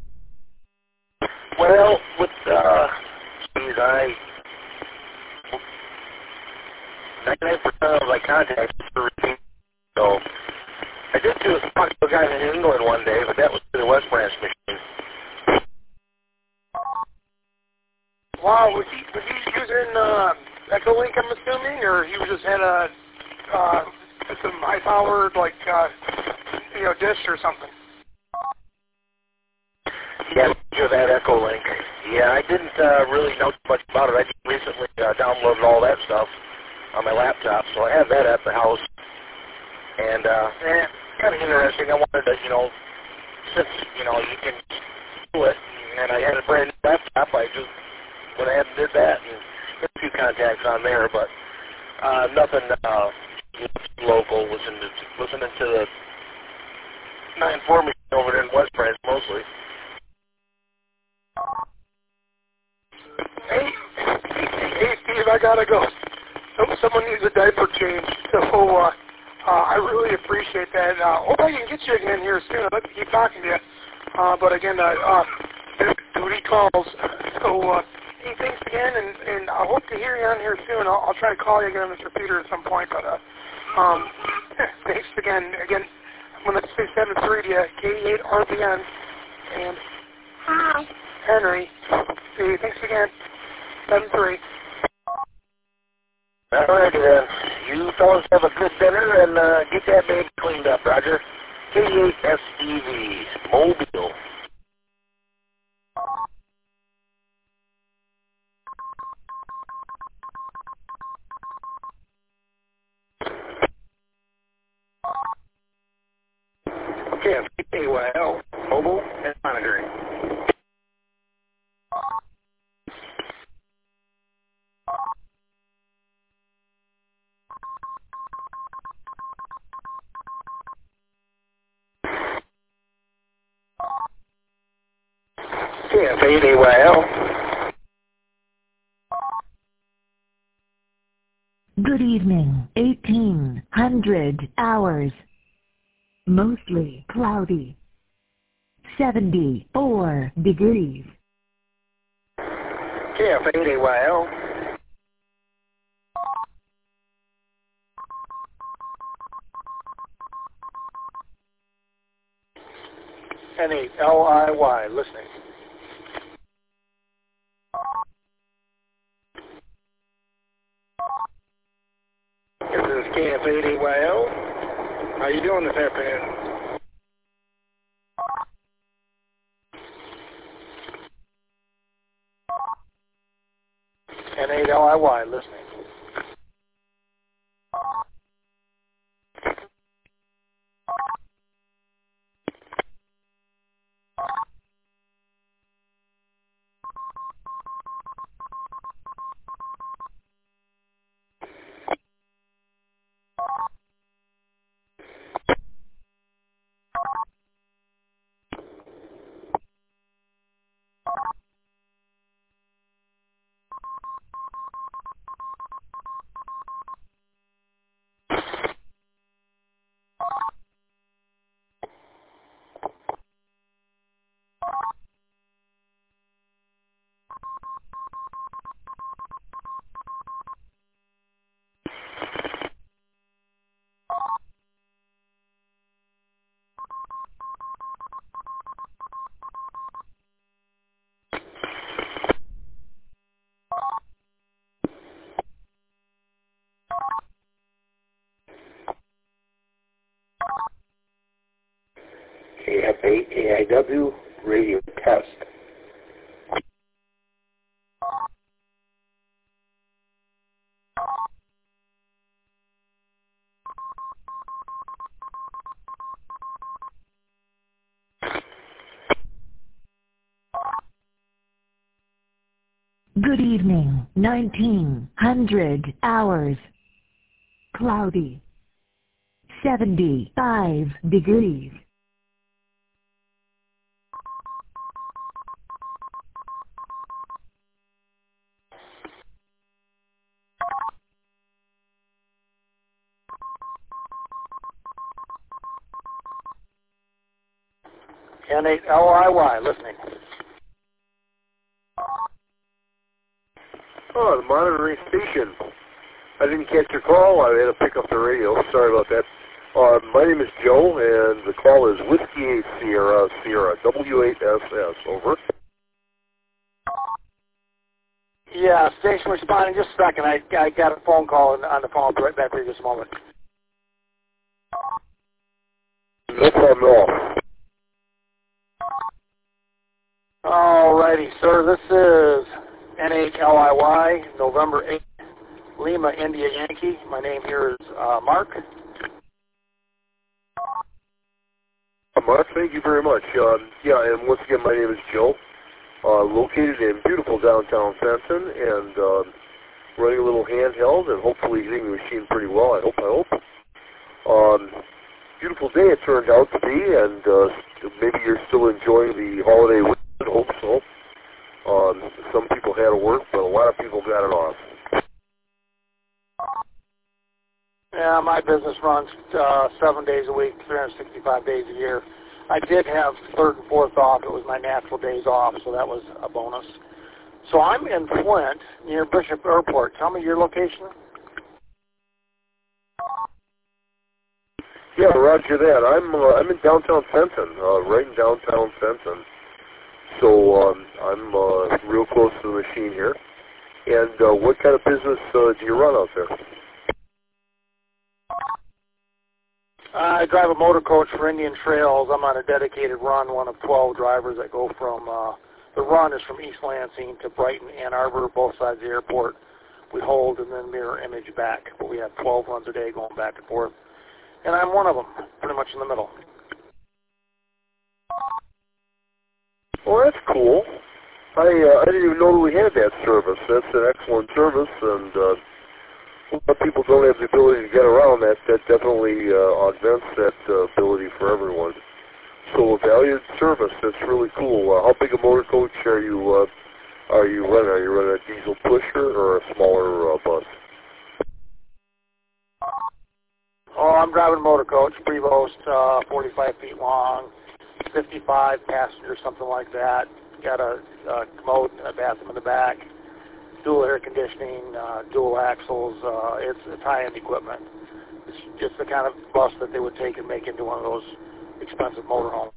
[SPEAKER 14] Well, with uh, geez, I. ninety-nine percent of my contacts are repeat. So I did do talk to a guy in England one day, but that was to the West Branch machine.
[SPEAKER 13] Wow, was he was he using uh, Echolink, I'm assuming, or he was just had a uh, some high powered like uh, you know dish or something?
[SPEAKER 14] Yeah, sure that Echolink. Yeah, I didn't uh, really know too much about it. I just recently uh, downloaded all that stuff on my laptop, so I have that at the house, and uh, eh, kind of interesting. I wanted to, you know, since you know you can do it, and I had a brand new laptop, I just went ahead and did that, and put a few contacts on there, but uh, nothing uh, local. Listening to listening to the nine four machine over there in West Branch mostly.
[SPEAKER 13] Hey, hey, Steve, I gotta go. Someone needs a diaper change, so uh, uh, I really appreciate that. Uh, hope I can get you again here soon. I'd like to keep talking to you. Uh, but again, uh, uh, duty calls. So, uh, hey, thanks again, and, and I hope to hear you on here soon. I'll, I'll try to call you again, Mister Peter, at some point. But uh, um, thanks again. Again, I'm going to say seven three to you, K eight R B N, and hi, Henry. Hey, thanks again. seven three.
[SPEAKER 14] All right, then. You fellas have a good dinner and uh, get that baby cleaned up, Roger. K eight S E V, Mobile.
[SPEAKER 10] Okay, A Y L, Mobile and Monitoring.
[SPEAKER 14] K F eight A Y L.
[SPEAKER 1] Good evening, eighteen hundred hours. Mostly cloudy. seventy-four degrees.
[SPEAKER 14] K F eight A Y L.
[SPEAKER 10] N eight L I Y, listening.
[SPEAKER 14] This is K F eight A Y L.
[SPEAKER 10] How you doing this afternoon? I Y listening.
[SPEAKER 7] K F eight A I W radio test.
[SPEAKER 1] Good evening, nineteen hundred hours. Cloudy. seventy-five degrees.
[SPEAKER 10] N eight L I Y listening.
[SPEAKER 15] Oh, the monitoring station. I didn't catch your call. I had to pick up the radio. Sorry about that. Uh, my name is Joe, and the call is Whiskey eight Sierra, Sierra, W eight S S, over.
[SPEAKER 10] Yeah, station responding. Just a second. I, I got a phone call on the phone. I'll be right back for you just a moment.
[SPEAKER 15] No problem at all.
[SPEAKER 10] Alrighty, sir. This is N H L I Y, November eighth, Lima, India, Yankee. My name here is uh, Mark.
[SPEAKER 15] Uh, Mark, thank you very much. Uh, yeah, and once again, my name is Joe, uh, located in beautiful downtown Fenton, and uh, running a little handheld and hopefully hitting the machine pretty well. I hope, I hope. Um, beautiful day it turned out to be, and uh, maybe you're still enjoying the holiday weekend. I hope so. Um, some people had to work, but a lot of people got it off.
[SPEAKER 10] Yeah, my business runs uh, seven days a week, three hundred sixty-five days a year. I did have third and fourth off. It was my natural days off, so that was a bonus. So I'm in Flint, near Bishop Airport. Tell me your location.
[SPEAKER 15] Yeah, roger that. I'm uh, I'm in downtown Fenton, uh, right in downtown Fenton. So um, I'm uh, real close to the machine here. And uh, what kind of business uh, do you run out there?
[SPEAKER 10] I drive a motor coach for Indian Trails. I'm on a dedicated run, one of twelve drivers that go from, uh, the run is from East Lansing to Brighton, Ann Arbor, both sides of the airport. We hold and then mirror image back, but we have twelve runs a day going back and forth. And I'm one of them, pretty much in the middle.
[SPEAKER 15] Well, that's cool. I uh, I didn't even know that we had that service. That's an excellent service, and uh, a lot of people don't have the ability to get around that. That definitely uh, augments that uh, ability for everyone. So a valued service. That's really cool. Uh, how big a motor coach are you uh, are you running? Are you running a diesel pusher or a smaller uh, bus?
[SPEAKER 10] Oh, I'm driving a motor coach, Prevost, uh, forty-five feet long, fifty-five passengers, something like that. Got a, a commode and a bathroom in the back, dual air conditioning, uh, dual axles. Uh, it's, it's high-end equipment. It's just the kind of bus that they would take and make into one of those expensive motorhomes.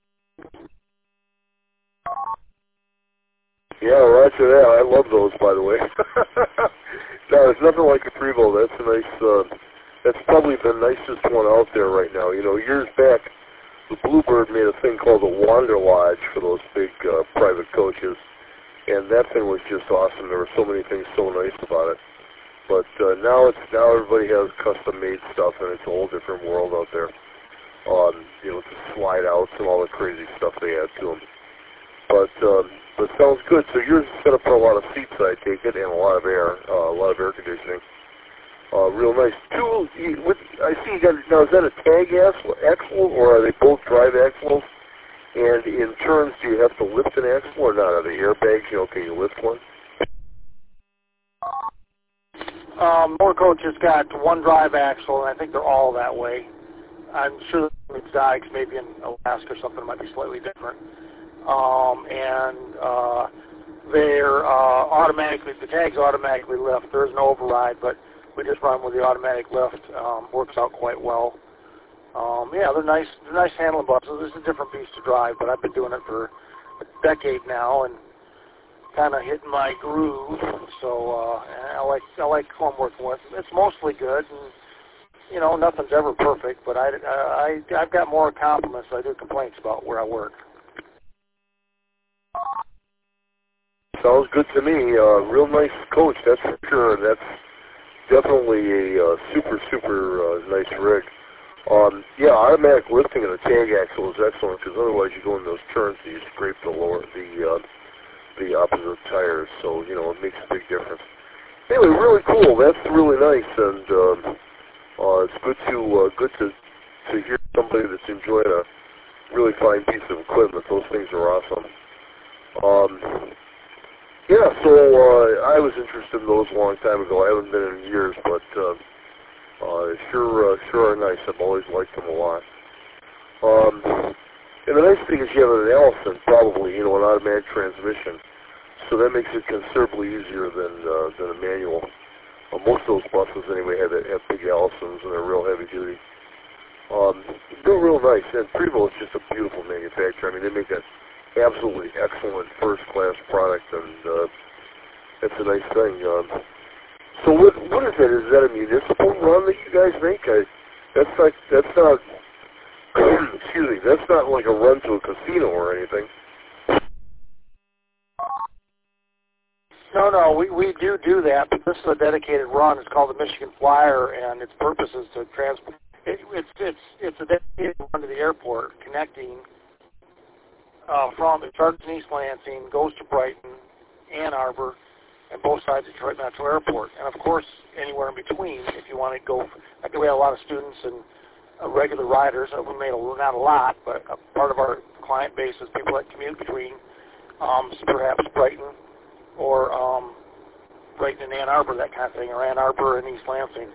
[SPEAKER 15] Yeah, roger that. I love those, by the way. No, there's nothing like a Prevost. That's a nice. Uh, that's probably the nicest one out there right now. You know, years back, the Bluebird made a thing called the Wander Lodge for those big uh, private coaches, and that thing was just awesome. There were so many things so nice about it. But uh, now it's now everybody has custom-made stuff, and it's a whole different world out there. Um, you know, with the slide-outs and all the crazy stuff they add to them. But um, but sounds good. So yours is set up for a lot of seats, I take it, and a lot of air, uh, a lot of air conditioning. Uh, real nice. Two. You, with, I see you got now. Is that a tag axle, axle, or are they both drive axles? And in turns, do you have to lift an axle or not? Are they airbags? You know, can you lift one?
[SPEAKER 10] Um, Motor Coach has got one drive axle, and I think they're all that way. I'm sure the exotics, maybe in Alaska or something, might be slightly different. Um, and uh, they're uh, automatically, the tags automatically lift. There is no override, but we just run with the automatic lift. Um, works out quite well. Um, yeah, they're nice. They're nice handling buses. It's a different beast to drive, but I've been doing it for a decade now, and kind of hitting my groove. So uh, I like I like who I'm working with. It's mostly good, and you know nothing's ever perfect. But I I I've got more compliments than I do complaints about where I work.
[SPEAKER 15] Sounds good to me. Uh, real nice coach, that's for sure. That's definitely a uh, super super uh, nice rig. Um, yeah, automatic lifting of the tag axle is excellent because otherwise you go in those turns and you scrape the lower the uh, the opposite tires. So you know it makes a big difference. Anyway, really cool. That's really nice, and um, uh, it's good to uh, good to to hear somebody that's enjoying a really fine piece of equipment. Those things are awesome. Um, yeah, so uh, I was interested in those a long time ago. I haven't been in years, but uh, uh, sure, uh, sure are nice. I've always liked them a lot. Um, and the nice thing is you have an Allison, probably, you know, an automatic transmission, so that makes it considerably easier than uh, than a manual. Uh, most of those buses, anyway, have, have big Allisons and they're real heavy duty. Um, they're real nice, and Prevost is just a beautiful manufacturer. I mean, they make an absolutely excellent first-class product, and uh, that's a nice thing. Um, so what what is that? Is that a municipal run that you guys make? I, that's like that's not. excuse me. That's not like a run to a casino or anything.
[SPEAKER 10] No, no, we, we do do that, but this is a dedicated run. It's called the Michigan Flyer, and its purpose is to transport. It, it's it's it's a dedicated run to the airport, connecting uh, from it starts in East Lansing, goes to Brighton, Ann Arbor, and both sides of Detroit Metro Airport, and of course anywhere in between if you want to go. Like we have a lot of students and uh, regular riders. Uh, we made a, not a lot, but a part of our client base is people that commute between um, perhaps Brighton or um, Brighton and Ann Arbor, that kind of thing, or Ann Arbor and East Lansing.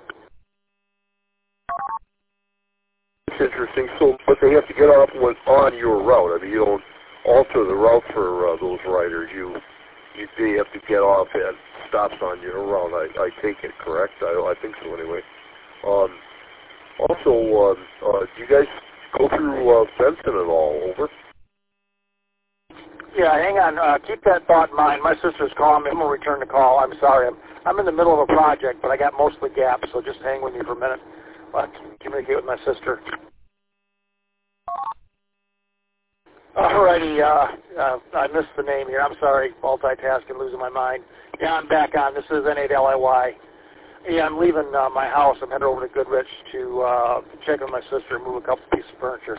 [SPEAKER 15] It's interesting. So, but they have to get off on your route. I mean, you don't alter the route for uh, those riders. You, you they have to get off at stops on your route. I, I take it correct. I, I think so anyway. Um, also, uh, uh, do you guys go through uh, Benson at all? Over.
[SPEAKER 10] Yeah, hang on. Uh, keep that thought in mind. My sister's calling me. I'm going to return the call. I'm sorry. I'm, I'm in the middle of a project, but I got most of the gaps, so just hang with me for a minute. I'll communicate with my sister. Alrighty, uh, uh, I missed the name here. I'm sorry, multitasking, losing my mind. Yeah, I'm back on. This is N eight L I Y. Yeah, I'm leaving uh, my house. I'm headed over to Goodrich to uh, check on my sister and move a couple pieces of furniture.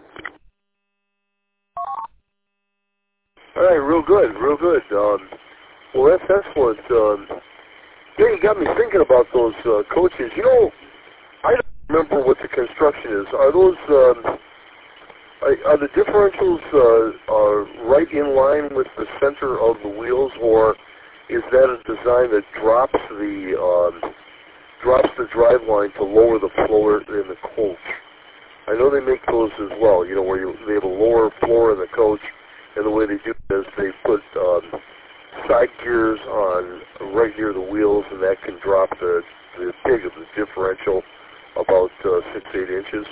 [SPEAKER 15] All right, real good, real good. Um, well, that's excellent. Um, yeah, you got me thinking about those uh, coaches. You know, I don't remember what the construction is. Are those um, are, are the differentials uh, are right in line with the center of the wheels, or is that a design that drops the um, drops the drive line to lower the floor in the coach? I know they make those as well. You know, where you, they have a lower floor in the coach. And the way they do it is they put um, side gears on right near the wheels, and that can drop the, the pig of the differential about uh, six, eight inches.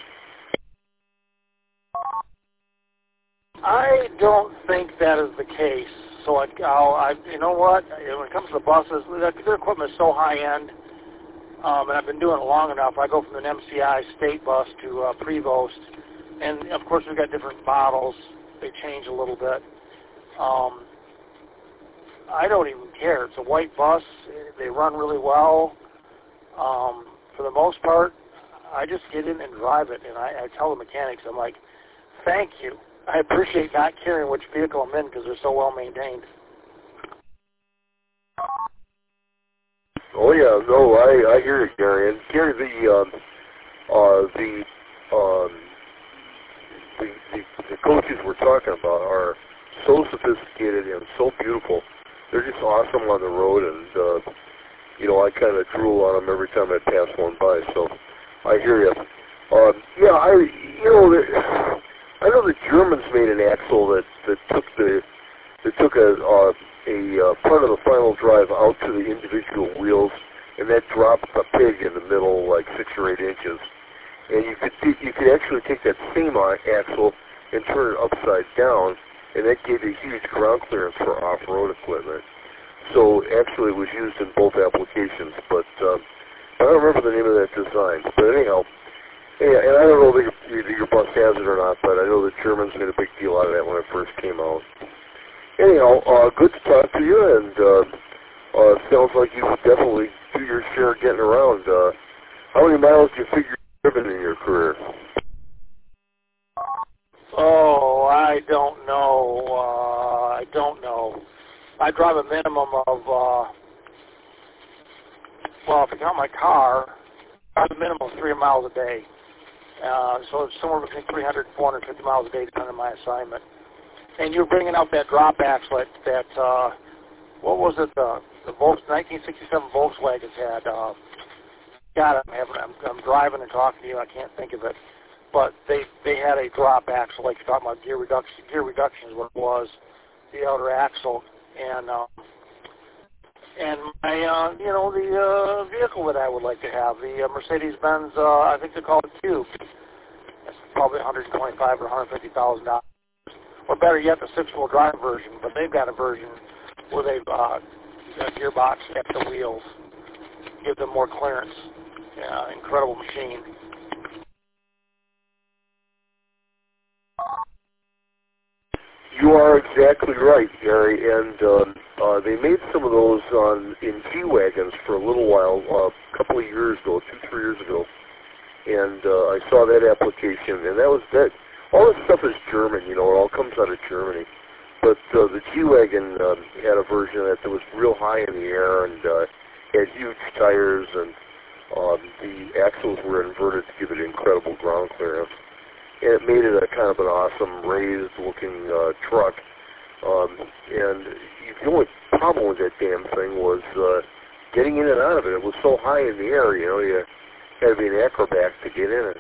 [SPEAKER 10] I don't think that is the case. So I, I'll, I, you know what? When it comes to the buses, their equipment is so high end, um, and I've been doing it long enough. I go from an M C I state bus to uh, Prevost, and of course we've got different models. They change a little bit. Um, I don't even care. It's a white bus. They run really well. Um, for the most part, I just get in and drive it, and I, I tell the mechanics, I'm like, thank you. I appreciate not caring which vehicle I'm in because they're so well maintained.
[SPEAKER 15] Oh yeah, no, I I hear it, Gary. And Gary, the um, uh, the um, the, the the coaches we're talking about are so sophisticated and so beautiful. They're just awesome on the road, and uh, you know, I kind of drool on them every time I pass one by. So I hear you. Um, yeah, I you know, the, I know the Germans made an axle that that took the that took a uh, a uh, part of the final drive out to the individual wheels, and that dropped a pig in the middle like six or eight inches. And you could you could actually take that same axle and turn it upside down, and that gave you huge ground clearance for off-road equipment. So actually it was used in both applications, but um, I don't remember the name of that design. But anyhow, yeah, and I don't know if your, your bus has it or not, but I know the Germans made a big deal out of that when it first came out. Anyhow, uh, good to talk to you, and uh, uh, sounds like you definitely do your share of getting around. Uh, how many miles do you figure you've driven in your career?
[SPEAKER 10] Oh, I don't know. Uh, I don't know. I drive a minimum of, uh, well, if I count my car, I drive a minimum of three miles a day. Uh, so it's somewhere between three hundred and four hundred fifty miles a day, depending on my assignment. And you're bringing out that drop axle that, that uh, what was it, the, the Volks, nineteen sixty-seven Volkswagens had. Uh, God, I'm, having, I'm, I'm driving and talking to you, I can't think of it. But they they had a drop axle, like you're talking about gear reduction. Gear reduction is what it was, the outer axle. And um, and my, uh, you know, the uh, vehicle that I would like to have, the uh, Mercedes-Benz, uh, I think they call it Cube. That's probably one hundred twenty-five thousand dollars or one hundred fifty thousand dollars. Or better yet, the six-wheel drive version, but they've got a version where they've uh, got a gearbox at the wheels, give them more clearance. Yeah, incredible machine.
[SPEAKER 15] You are exactly right, Gary, and um, uh, they made some of those on in G-Wagons for a little while, uh, a couple of years ago, two, three years ago, and uh, I saw that application, and that was that. All this stuff is German, you know, it all comes out of Germany. But uh, the G-Wagon um, had a version of that that was real high in the air and uh, had huge tires, and um, the axles were inverted to give it incredible ground clearance. And it made it a kind of an awesome raised-looking uh, truck. Um, and the only problem with that damn thing was uh, getting in and out of it. It was so high in the air, you know, you had to be an acrobat to get in it.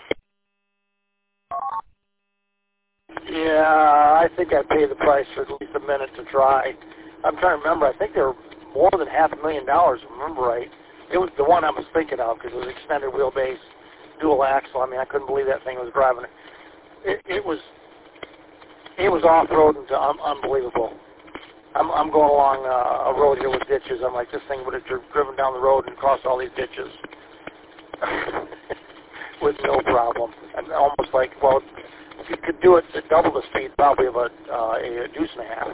[SPEAKER 10] Yeah, I think I paid the price for at least a minute to try. I'm trying to remember. I think they were more than half a million dollars, if I remember right. It was the one I was thinking of because it was extended wheelbase, dual axle. I mean, I couldn't believe that thing was driving. It, it was it was off-roading to un- unbelievable. I'm, I'm going along uh, a road here with ditches. I'm like, this thing would have dri- driven down the road and crossed all these ditches with no problem. And almost like, well, if you could do it at double the speed, probably of a, uh, a deuce and a half.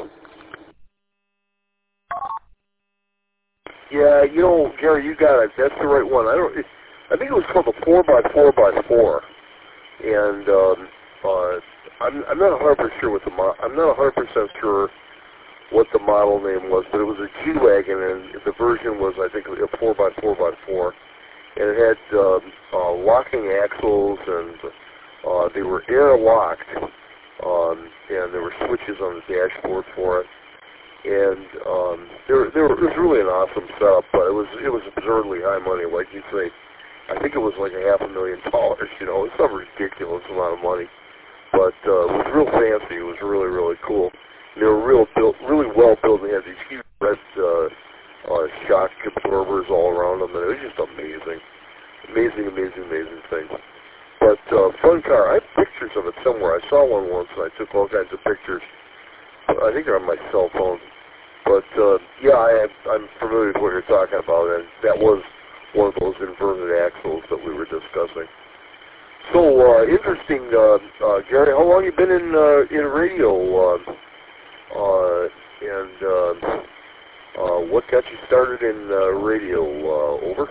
[SPEAKER 15] Yeah, you know, Gary, you got it. That's the right one. I don't. It, I think it was called the four by four by four, and um, uh, I'm I'm not a hundred percent sure what the mo- I'm not a hundred percent sure what the model name was, but it was a G-Wagon, and the version was I think a four by four by four, and it had um, uh, locking axles, and uh, they were air locked, um, and there were switches on the dashboard for it. And um, there, there, it was really an awesome setup, but it was it was absurdly high money, like you say. I think it was like a half a million dollars. You know, it's some ridiculous amount of money, but uh, it was real fancy. It was really really cool. And they were real built, really well built. They had these huge red uh, uh, shock absorbers all around them, and it was just amazing, amazing, amazing, amazing thing. But uh, fun car. I have pictures of it somewhere. I saw one once, and I took all kinds of pictures. I think they're on my cell phone. But, uh, yeah, I, I'm familiar with what you're talking about, and that was one of those inverted axles that we were discussing. So, uh, interesting, uh, uh, Gary, how long have you been in uh, in radio? Uh, uh, and uh, Uh, what got you started in uh, radio? Uh, over.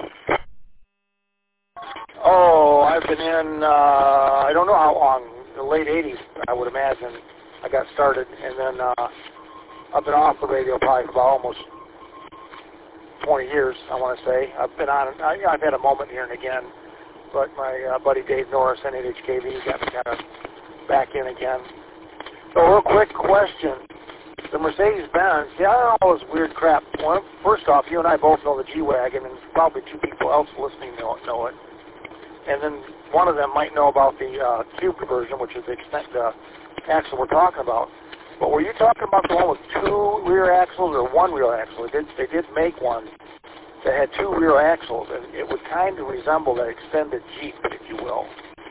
[SPEAKER 10] Oh, I've been in, uh, I don't know how long, the late eighties, I would imagine, I got started, and then uh, I've been off the radio probably for about almost twenty years, I want to say. I've been on, I, I've had a moment here and again, but my uh, buddy Dave Norris, N eight H K V, got me kind of back in again. So real quick question. The Mercedes-Benz, yeah, I don't know all this weird crap. One, first off, you and I both know the G-Wagon, and probably two people else listening know, know it. And then one of them might know about the uh, cube conversion, which is the extent uh, axle we're talking about. But were you talking about the one with two rear axles or one rear axle? They did, they did make one that had two rear axles, and it would kind of resemble that extended Jeep, if you will.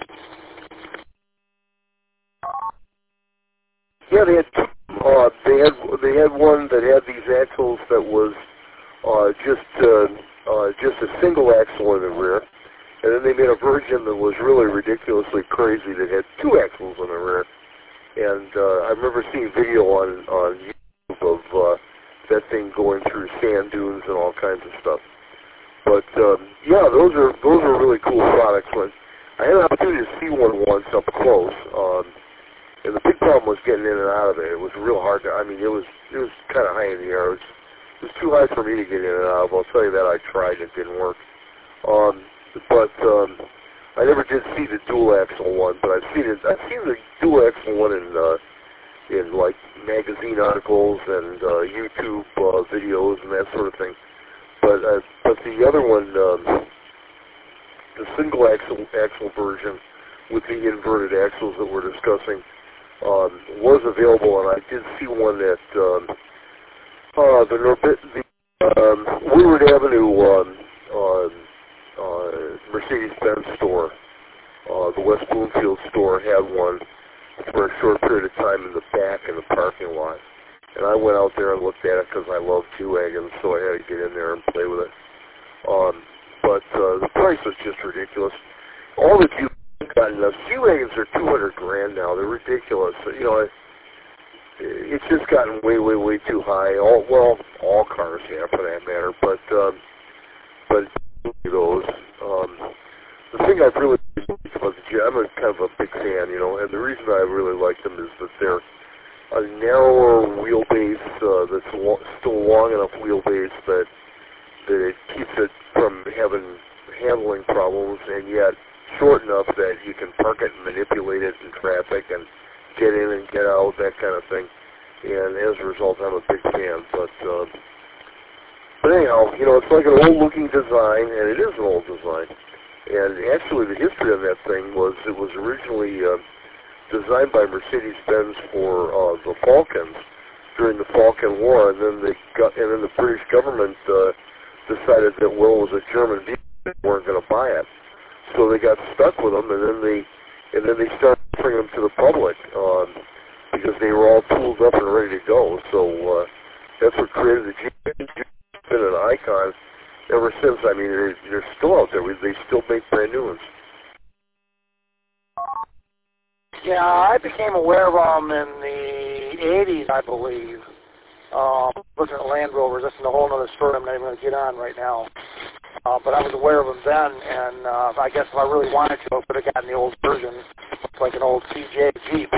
[SPEAKER 15] Yeah, they had two. Uh, they had they had one that had these axles that was uh, just uh, uh, just a single axle in the rear, and then they made a version that was really ridiculously crazy that had two axles in the rear. And uh, I remember seeing video on on YouTube of uh, that thing going through sand dunes and all kinds of stuff. But um, yeah, those are those are really cool products. When I had an opportunity to see one once up close. Um, And the big problem was getting in and out of it. It was real hard to, I mean, it was it was kind of high in the air. It was, it was too high for me to get in and out of. I'll tell you that. I tried. It didn't work. Um, but um, I never did see the dual axle one, but I've seen it. I've seen the dual axle one in, uh, in like, magazine articles and uh, YouTube uh, videos and that sort of thing. But, uh, but the other one, um, the single axle, axle version with the inverted axles that we're discussing, Um, was available, and I did see one at um, uh, the, the um, Woodward Avenue um, uh, uh, Mercedes-Benz store. Uh, the West Bloomfield store had one for a short period of time in the back in the parking lot. And I went out there and looked at it because I love G-Wagons, so I had to get in there and play with it. Um, but uh, the price was just ridiculous. All the G gotten enough. G-Wagons are two hundred grand now. They're ridiculous. You know, it, it's just gotten way, way, way too high. All well, all cars have for that matter. But um, but those. Um, the thing I've really liked about the G, I'm a kind of a big fan, you know, and the reason I really like them is that they're a narrower wheelbase uh, that's lo- still long enough wheelbase that that it keeps it from having handling problems, and yet short enough that you can park it and manipulate it in traffic and get in and get out, that kind of thing. And as a result, I'm a big fan. But uh, but anyhow, you know, it's like an old-looking design, and it is an old design. And actually, the history of that thing was it was originally uh, designed by Mercedes-Benz for uh, the Falcons during the Falcon War, and then they got, and then the British government uh, decided that well, it was a German vehicle, they weren't going to buy it. So they got stuck with them, and then they and then they started bringing them to the public um, because they were all tooled up and ready to go. So uh, that's what created the Jeep. It's been an icon ever since. I mean, they're, they're still out there. They still make brand new ones.
[SPEAKER 10] Yeah, I became aware of them in the eighties, I believe. Um, looking at Land Rovers, that's a whole other story I'm not even going to get on right now. Uh, but I was aware of them then, and uh, I guess if I really wanted to, I could have gotten the old version. It's like an old C J Jeep.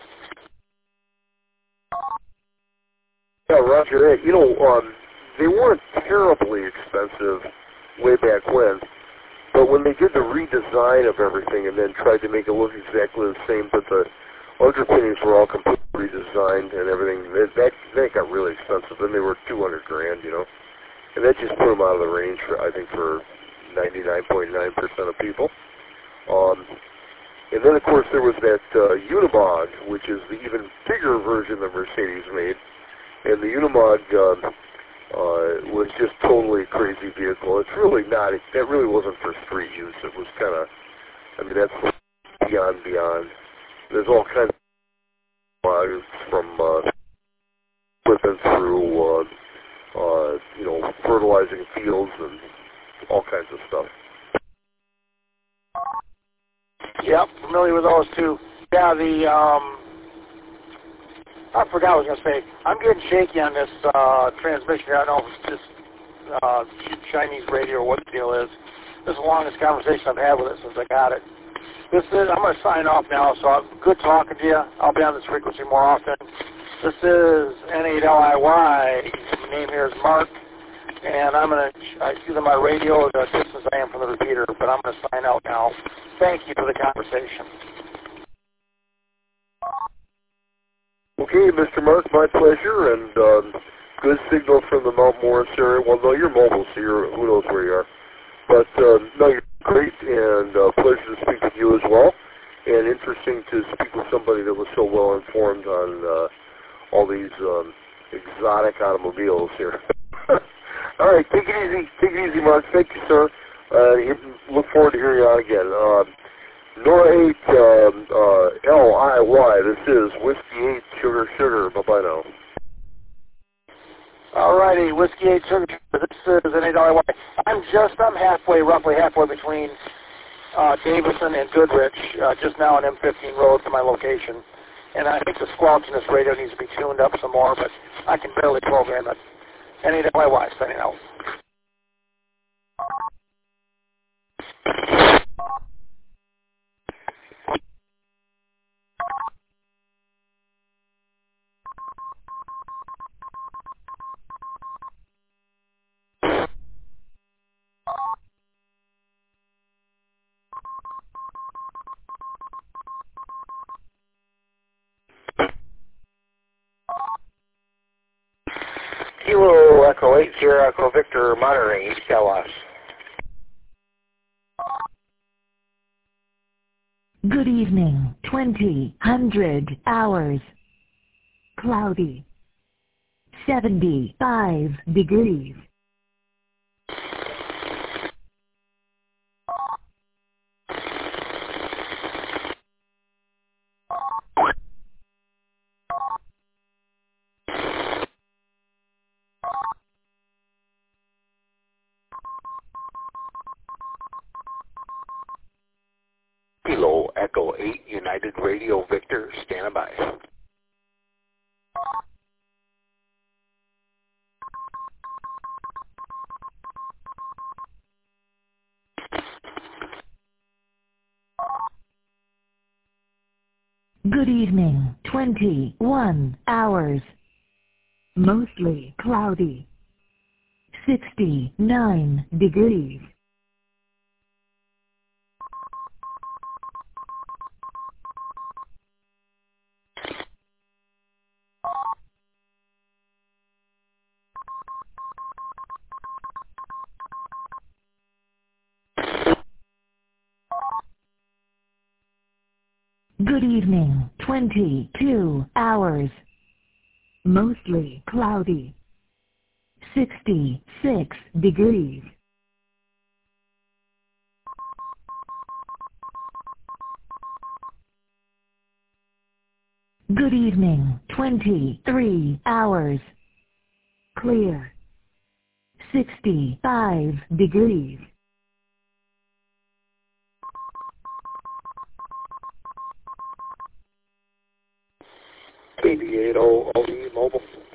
[SPEAKER 15] Yeah, Roger. You know, um, they weren't terribly expensive way back when, but when they did the redesign of everything and then tried to make it look exactly the same, but the underpinnings were all completely redesigned and everything, that, that, that got really expensive. Then they were two hundred grand, you know. And that just put them out of the range, for, I think, for ninety-nine point nine percent of people. Um, and then, of course, there was that uh, Unimog, which is the even bigger version that Mercedes made. And the Unimog um, uh, was just totally a crazy vehicle. It's really not. It, that really wasn't for street use. It was kind of, I mean, that's beyond, beyond. There's all kinds of mods from uh, flipping through... Uh, Uh, you know, fertilizing fields and all kinds of stuff.
[SPEAKER 10] Yep, familiar with those too. Yeah, the um, I forgot what I was going to say. I'm getting shaky on this uh, transmission here. I don't know if it's just uh, Chinese radio or what the deal is. This is the longest conversation I've had with it since I got it. This is, I'm going to sign off now, so I'm good talking to you. I'll be on this frequency more often. This is N eight L I Y. My name here is Mark, and I'm going to, I see that my radio is the distance I am from the repeater, but I'm going to sign out now. Thank you for the conversation.
[SPEAKER 15] Okay, Mister Mark, my pleasure, and um, good signal from the Mount Morris area. Well, no, you're mobile, so you're, who knows where you are. But, um, no, you're great, and uh, pleasure to speak with you as well, and interesting to speak with somebody that was so well informed on uh, all these um, exotic automobiles here. All right, take it easy. Take it easy, Mark. Thank you, sir. Uh, look forward to hearing you on again. Uh, Nora eight um, uh, L I Y, this is Whiskey eight Sugar Sugar. Bye-bye now.
[SPEAKER 10] All righty, Whiskey eight Sugar Sugar. This is an eight L I Y. I'm just, I'm halfway, roughly halfway between uh, Davison and Goodrich, uh, just now on M fifteen Road to my location. And I think the squelch in this radio needs to be tuned up some more, but I can barely program it. N eight L I Y signing out.
[SPEAKER 14] Kilo Echo eight, Sierra Echo Victor, monitoring East Kawas.
[SPEAKER 1] Good evening, twenty hundred hours. Cloudy. seventy-five degrees.
[SPEAKER 7] Kilo Echo eight, United Radio Victor, stand by.
[SPEAKER 1] Good evening, twenty-one hours. Mostly cloudy. sixty-nine degrees. Good evening, twenty-two hours. Mostly cloudy. sixty-six degrees. Good evening, twenty-three hours. Clear. sixty-five degrees.
[SPEAKER 4] K B eight O O E mobile.